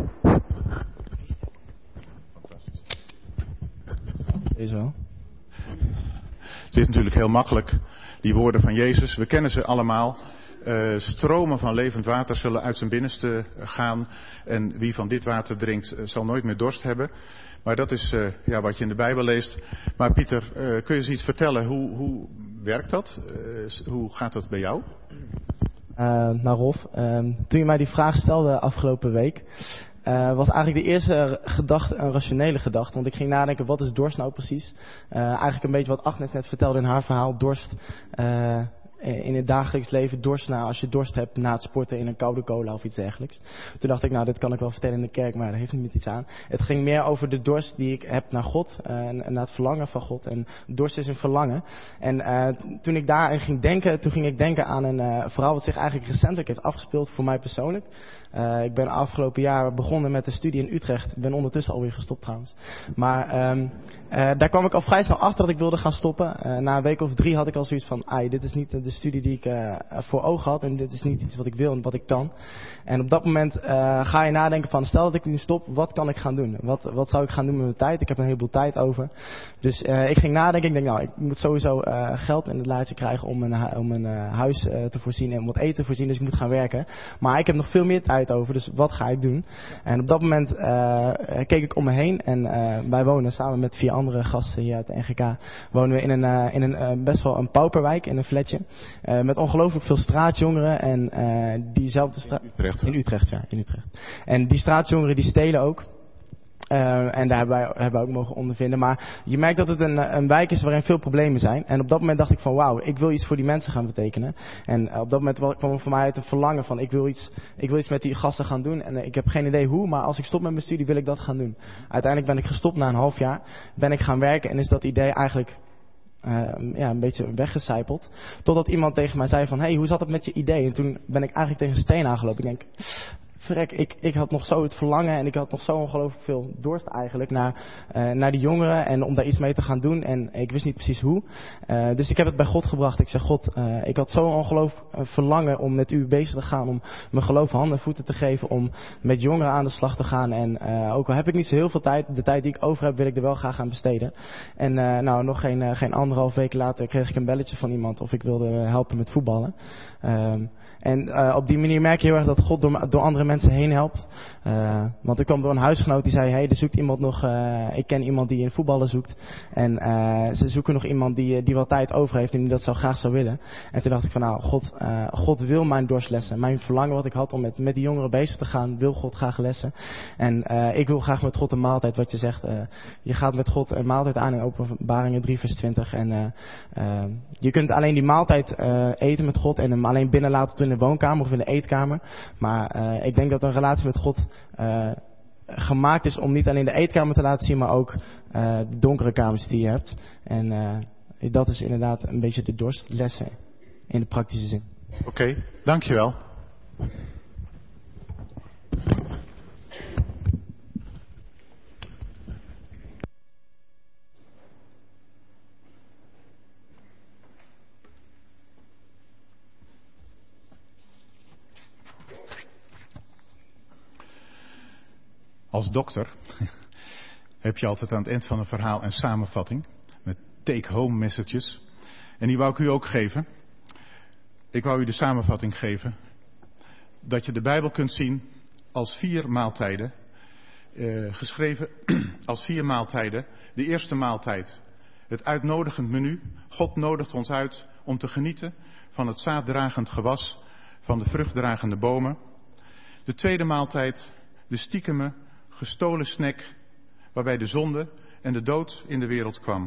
Fantastisch. Deze wel. Het is natuurlijk heel makkelijk, die woorden van Jezus. We kennen ze allemaal. Stromen van levend water zullen uit zijn binnenste gaan. En wie van dit water drinkt, zal nooit meer dorst hebben. Maar dat is wat je in de Bijbel leest. Maar Pieter, kun je eens iets vertellen? Hoe werkt dat? Hoe gaat dat bij jou? Rolf, toen je mij die vraag stelde afgelopen week, was eigenlijk de eerste gedachte een rationele gedachte. Want ik ging nadenken, wat is dorst nou precies? Eigenlijk een beetje wat Agnes net vertelde in haar verhaal. Dorst in het dagelijks leven, dorst als je dorst hebt na het sporten in een koude cola of iets dergelijks. Toen dacht ik, nou, dit kan ik wel vertellen in de kerk, maar daar heeft niet iets aan. Het ging meer over de dorst die ik heb naar God en naar het verlangen van God. En dorst is een verlangen. En toen ik daarin ging denken, ging ik denken aan een verhaal wat zich eigenlijk recentelijk heeft afgespeeld voor mij persoonlijk. Ik ben afgelopen jaar begonnen met de studie in Utrecht. Ik ben ondertussen alweer gestopt trouwens. Maar daar kwam ik al vrij snel achter dat ik wilde gaan stoppen. Na een week of 3 had ik al zoiets van, dit is niet de studie die ik voor ogen had. En dit is niet iets wat ik wil en wat ik kan. En op dat moment ga je nadenken van, stel dat ik nu stop, wat kan ik gaan doen? Wat zou ik gaan doen met mijn tijd? Ik heb een heleboel tijd over. Dus ik ging nadenken. Ik denk, nou, ik moet sowieso geld in het lijstje krijgen om een huis te voorzien en om wat eten te voorzien. Dus ik moet gaan werken. Maar ik heb nog veel meer tijd over, dus wat ga ik doen? En op dat moment keek ik om me heen en wij wonen samen met 4 andere gasten hier uit de NGK, wonen we in een best wel een pauperwijk, in een flatje, met ongelooflijk veel straatjongeren en diezelfde straat... In Utrecht, ja, in Utrecht. En die straatjongeren die stelen ook. En daar hebben wij ook mogen ondervinden. Maar je merkt dat het een wijk is waarin veel problemen zijn. En op dat moment dacht ik van wauw, ik wil iets voor die mensen gaan betekenen. En op dat moment kwam er voor mij uit een verlangen van ik wil iets met die gasten gaan doen. En ik heb geen idee hoe, maar als ik stop met mijn studie wil ik dat gaan doen. Uiteindelijk ben ik gestopt na een half jaar. Ben ik gaan werken en is dat idee eigenlijk een beetje weggecijpeld. Totdat iemand tegen mij zei van hey, hoe zat het met je idee? En toen ben ik eigenlijk tegen een steen aangelopen. Ik denk... Verrek, ik had nog zo het verlangen en ik had nog zo ongelooflijk veel dorst eigenlijk naar die jongeren en om daar iets mee te gaan doen en ik wist niet precies hoe. Dus ik heb het bij God gebracht. Ik zeg God, ik had zo'n ongelooflijk verlangen om met u bezig te gaan, om mijn geloof handen en voeten te geven, om met jongeren aan de slag te gaan en ook al heb ik niet zo heel veel tijd, de tijd die ik over heb wil ik er wel graag aan besteden. En nog geen 1,5 week later kreeg ik een belletje van iemand of ik wilde helpen met voetballen. En op die manier merk je heel erg dat God door andere mensen heen helpt. Want ik kwam door een huisgenoot die zei, hey, er zoekt iemand nog, ik ken iemand die in voetballen zoekt. En ze zoeken nog iemand die wel tijd over heeft en die dat graag zou willen. En toen dacht ik van nou, God wil mijn dorst lessen. Mijn verlangen wat ik had om met die jongeren bezig te gaan, wil God graag lessen. En ik wil graag met God een maaltijd, wat je zegt. Je gaat met God een maaltijd aan in Openbaringen 3 vers 20. En je kunt alleen die maaltijd eten met God en hem alleen binnen laten in de woonkamer of in de eetkamer. Maar ik denk dat een relatie met God gemaakt is om niet alleen de eetkamer te laten zien, maar ook de donkere kamers die je hebt. En dat is inderdaad een beetje de dorstlessen in de praktische zin. Oké, dankjewel. Als dokter heb je altijd aan het eind van een verhaal een samenvatting met take-home messages. En die wou ik u ook geven. Ik wou u de samenvatting geven dat je de Bijbel kunt zien als 4 maaltijden. Geschreven als 4 maaltijden. De eerste maaltijd, het uitnodigend menu. God nodigt ons uit om te genieten van het zaaddragend gewas, van de vruchtdragende bomen. De tweede maaltijd, de stiekeme, gestolen snack, waarbij de zonde en de dood in de wereld kwam.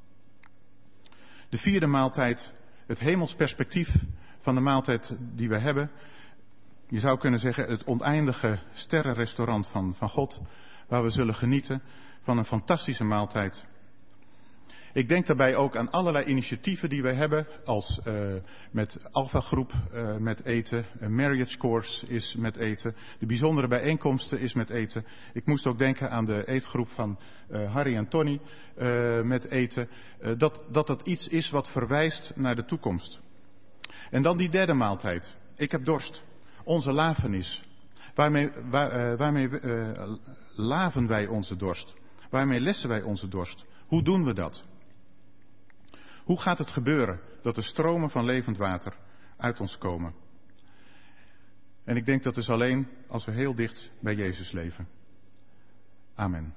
De vierde maaltijd, het hemels perspectief van de maaltijd die we hebben. Je zou kunnen zeggen het oneindige sterrenrestaurant van God, waar we zullen genieten van een fantastische maaltijd. Ik denk daarbij ook aan allerlei initiatieven die wij hebben, als met Alpha Groep met eten, een marriage course is met eten, de bijzondere bijeenkomsten is met eten. Ik moest ook denken aan de eetgroep van Harry en Tony met eten, dat het iets is wat verwijst naar de toekomst. En dan die derde maaltijd, ik heb dorst, onze lafenis. Waarmee laven wij onze dorst? Waarmee lessen wij onze dorst? Hoe doen we dat? Hoe gaat het gebeuren dat er stromen van levend water uit ons komen? En ik denk dat is alleen als we heel dicht bij Jezus leven. Amen.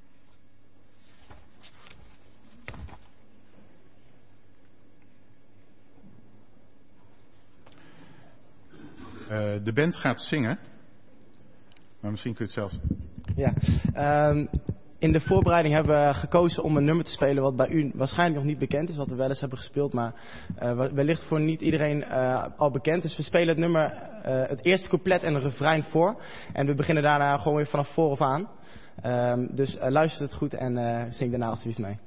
De band gaat zingen. Maar misschien kun je het zelf. Ja, in de voorbereiding hebben we gekozen om een nummer te spelen wat bij u waarschijnlijk nog niet bekend is, wat we wel eens hebben gespeeld, maar wellicht voor niet iedereen al bekend. Dus we spelen het nummer, het eerste couplet en een refrein voor. En we beginnen daarna gewoon weer vanaf vooraf aan. Dus luister het goed en zing daarna alsjeblieft mee.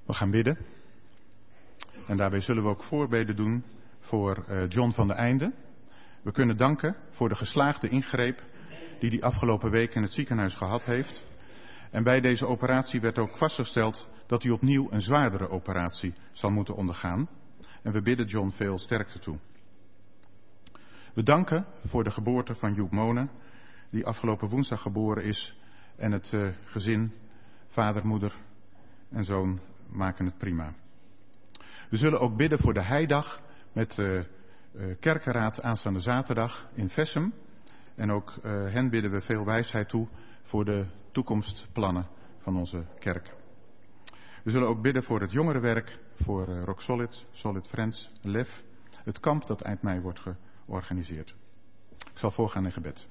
We gaan bidden. En daarbij zullen we ook voorbeden doen voor John van der Einde. We kunnen danken voor de geslaagde ingreep die hij afgelopen week in het ziekenhuis gehad heeft. En bij deze operatie werd ook vastgesteld dat hij opnieuw een zwaardere operatie zal moeten ondergaan. En we bidden John veel sterkte toe. We danken voor de geboorte van Joep Monen, die afgelopen woensdag geboren is. En het gezin, vader, moeder en zoon maken het prima. We zullen ook bidden voor de heidag met de kerkenraad aanstaande zaterdag in Vessem. En ook hen bidden we veel wijsheid toe voor de toekomstplannen van onze kerk. We zullen ook bidden voor het jongerenwerk, voor Rock Solid, Solid Friends, LEF, het kamp dat eind mei wordt georganiseerd. Ik zal voorgaan in gebed.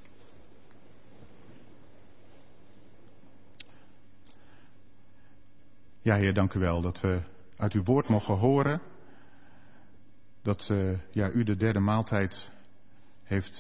Ja, Heer, dank u wel dat we uit uw woord mogen horen dat u de derde maaltijd heeft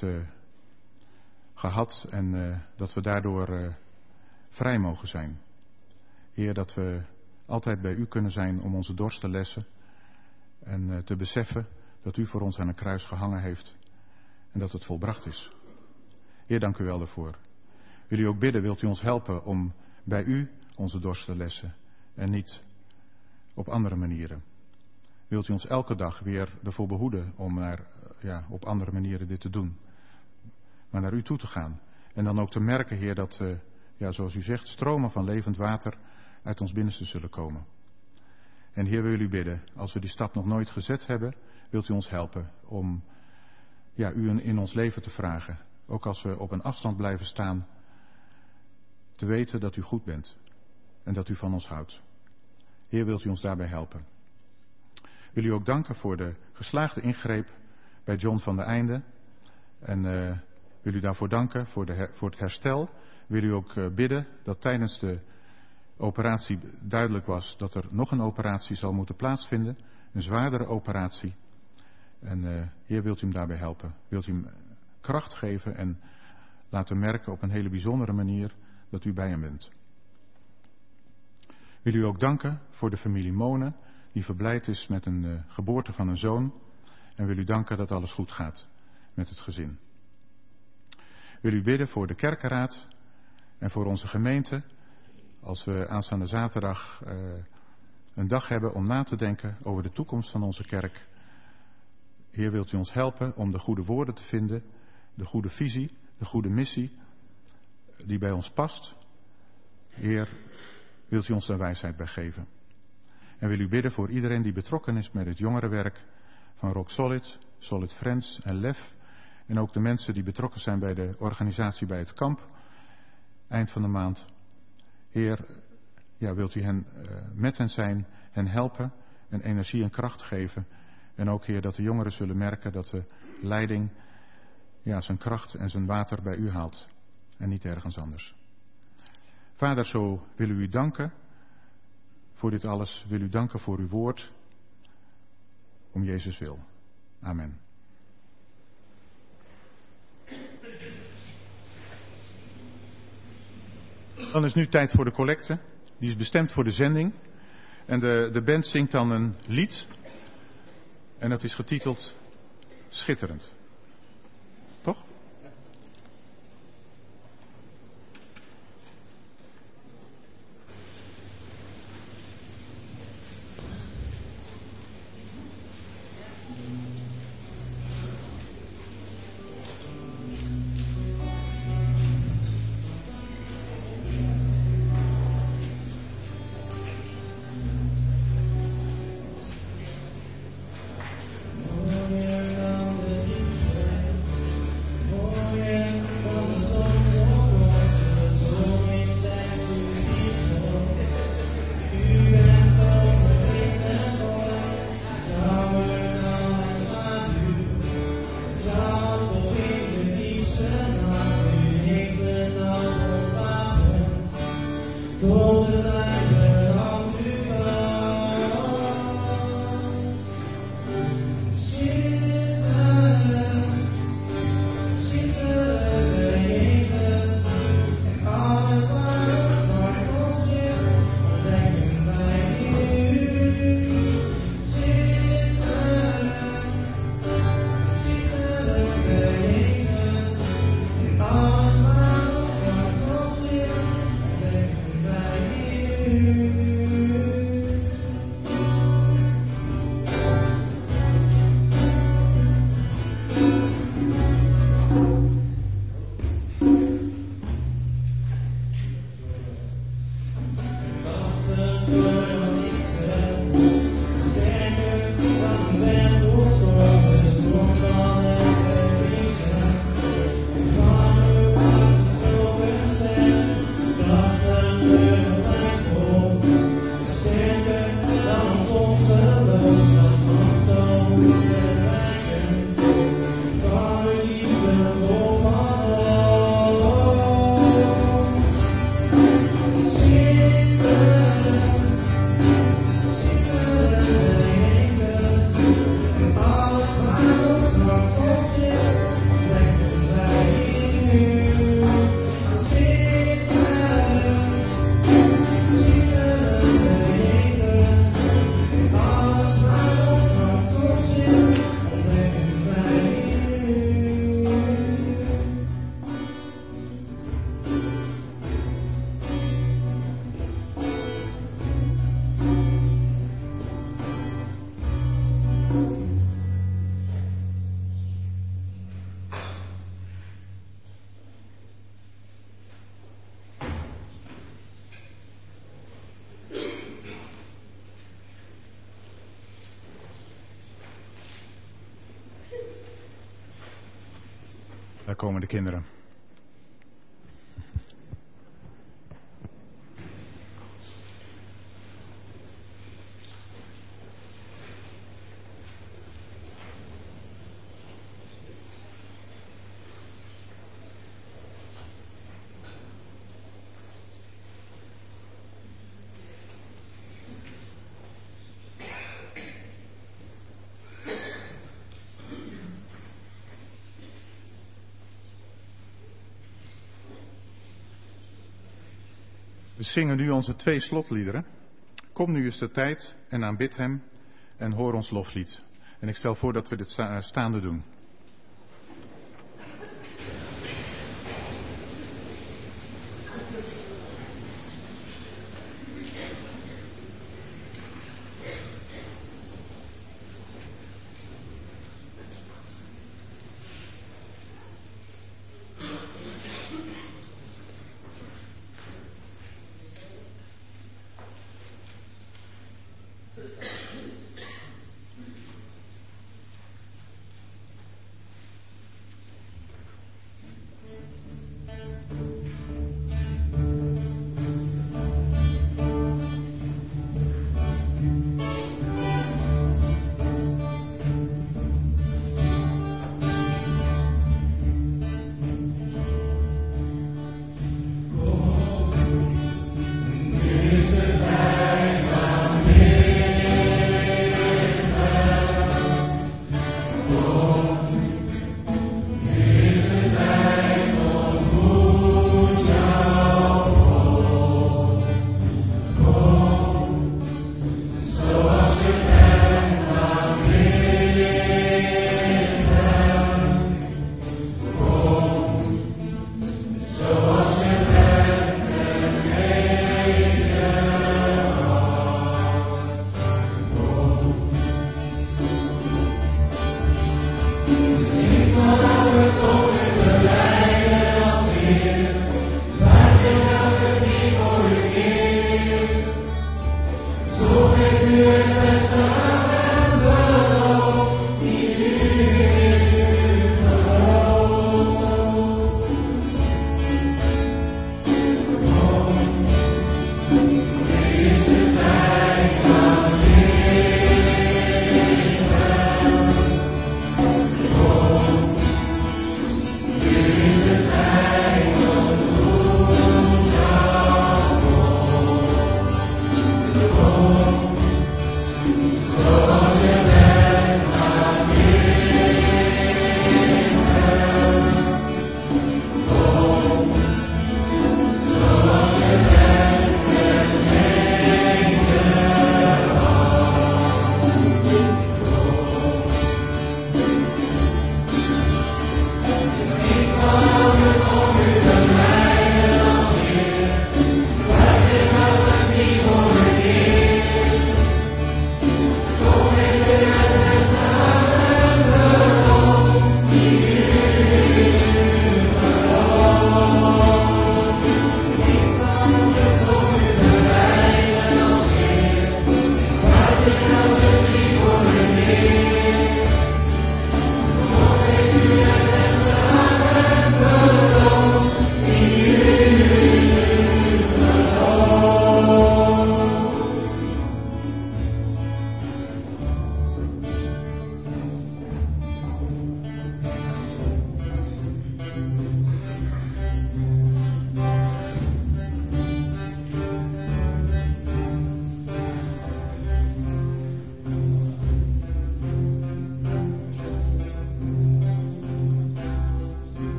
gehad en dat we daardoor vrij mogen zijn. Heer, dat we altijd bij u kunnen zijn om onze dorst te lessen en te beseffen dat u voor ons aan een kruis gehangen heeft en dat het volbracht is. Heer, dank u wel daarvoor. Wil u ook bidden, wilt u ons helpen om bij u onze dorst te lessen en niet op andere manieren. Wilt u ons elke dag weer ervoor behoeden om op andere manieren dit te doen. Maar naar u toe te gaan. En dan ook te merken, Heer, dat zoals u zegt, stromen van levend water uit ons binnenste zullen komen. En Heer, wil u bidden, als we die stap nog nooit gezet hebben, wilt u ons helpen om u in ons leven te vragen. Ook als we op een afstand blijven staan, te weten dat u goed bent en dat u van ons houdt. Heer, wilt u ons daarbij helpen. Wil u ook danken voor de geslaagde ingreep bij John van der Einde. En wil u daarvoor danken voor het herstel. Wil u ook bidden dat tijdens de operatie duidelijk was dat er nog een operatie zal moeten plaatsvinden. Een zwaardere operatie. En Heer, wilt u hem daarbij helpen. Wilt u hem kracht geven en laten merken op een hele bijzondere manier dat u bij hem bent. Wil u ook danken voor de familie Monen, die verblijd is met een geboorte van een zoon. En wil u danken dat alles goed gaat met het gezin. Wil u bidden voor de kerkenraad en voor onze gemeente. Als we aanstaande zaterdag een dag hebben om na te denken over de toekomst van onze kerk. Heer, wilt u ons helpen om de goede woorden te vinden, de goede visie, de goede missie die bij ons past. Heer, wilt u ons daar wijsheid bij geven. En wil u bidden voor iedereen die betrokken is met het jongerenwerk van Rock Solid, Solid Friends en LEF. En ook de mensen die betrokken zijn bij de organisatie bij het kamp. Eind van de maand. Heer, wilt u hen met hen zijn, hen helpen en energie en kracht geven. En ook, Heer, dat de jongeren zullen merken dat de leiding zijn kracht en zijn water bij u haalt. En niet ergens anders. Vader, zo willen we u danken voor dit alles. Wil u danken voor uw woord. Om Jezus wil. Amen. Dan is nu tijd voor de collecte. Die is bestemd voor de zending. En de band zingt dan een lied. En dat is getiteld Schitterend. Toch? Daar komen de kinderen. We zingen nu onze 2 slotliederen. Kom, nu is de tijd en aanbid hem en hoor ons loflied. En ik stel voor dat we dit staande doen.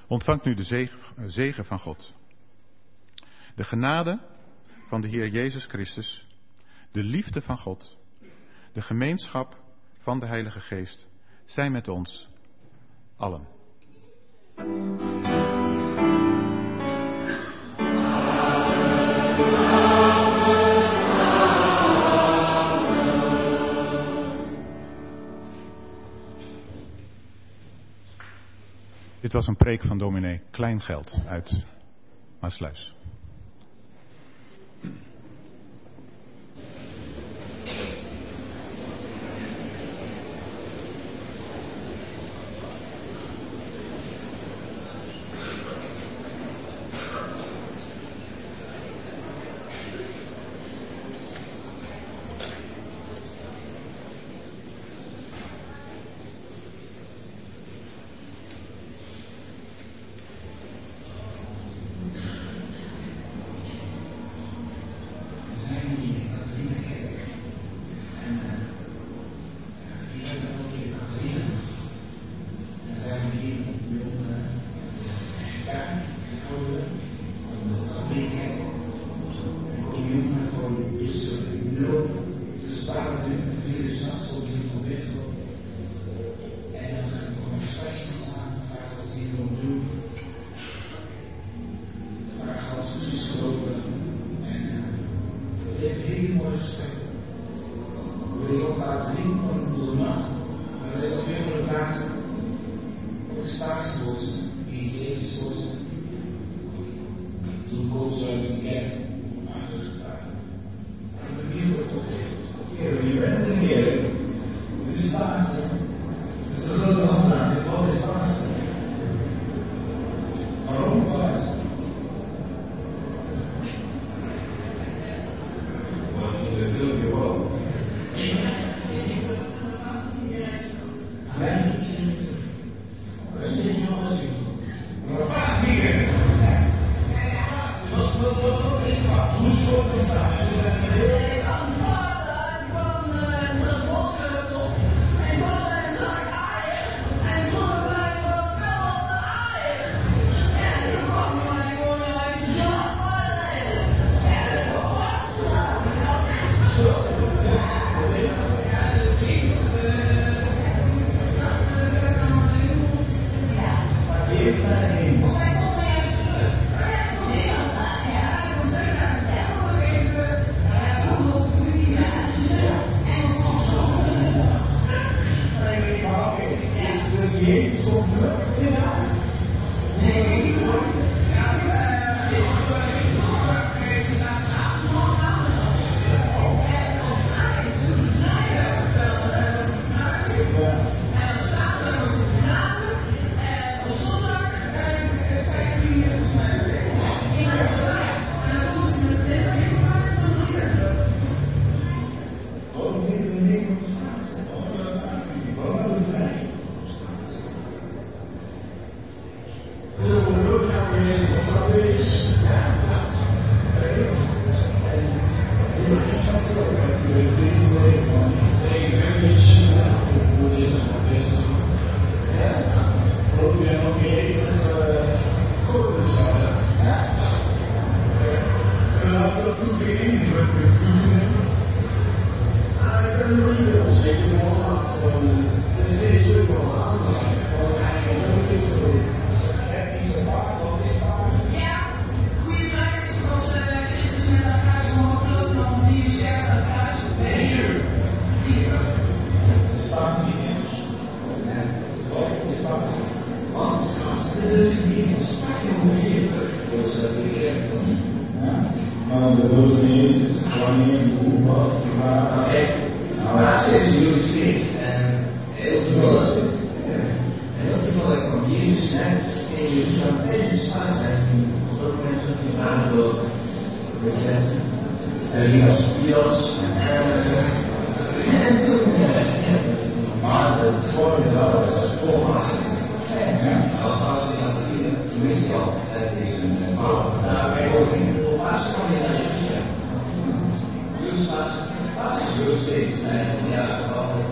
Ontvangt nu de zegen van God. De genade van de Heer Jezus Christus, de liefde van God, de gemeenschap van de Heilige Geest zijn met ons allen. Dit was een preek van dominee Kleingeld uit Maassluis.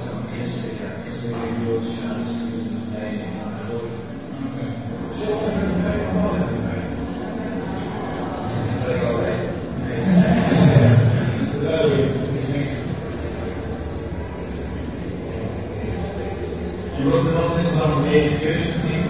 Ja, wat is dan een religieuze team?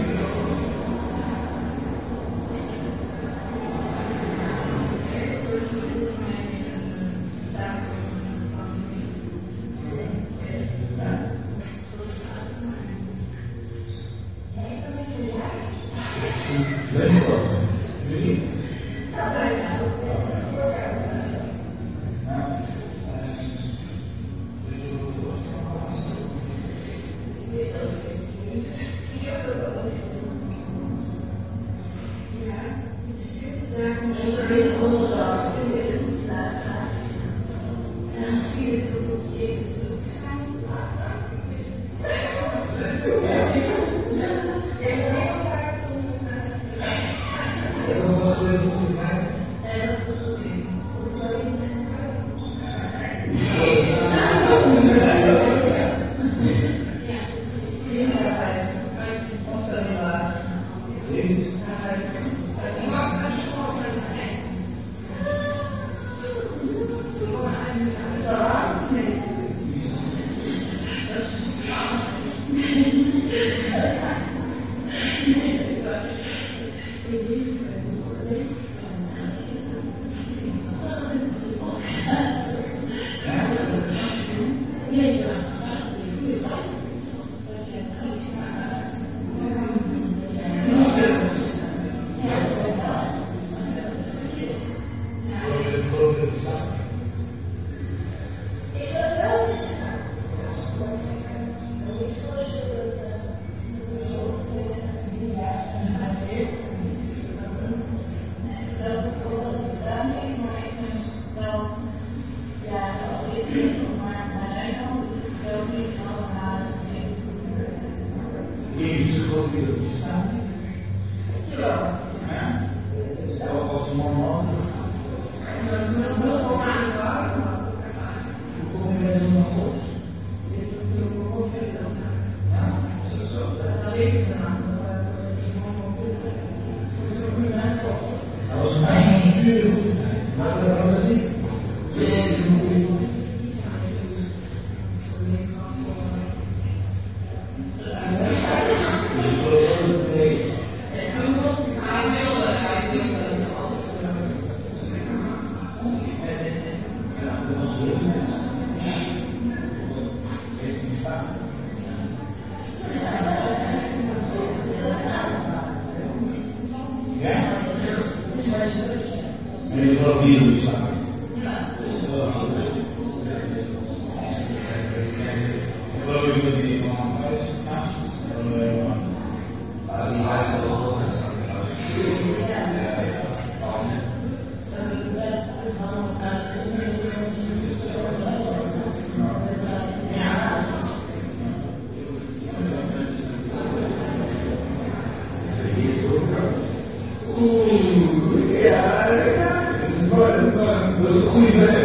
Dat is een goede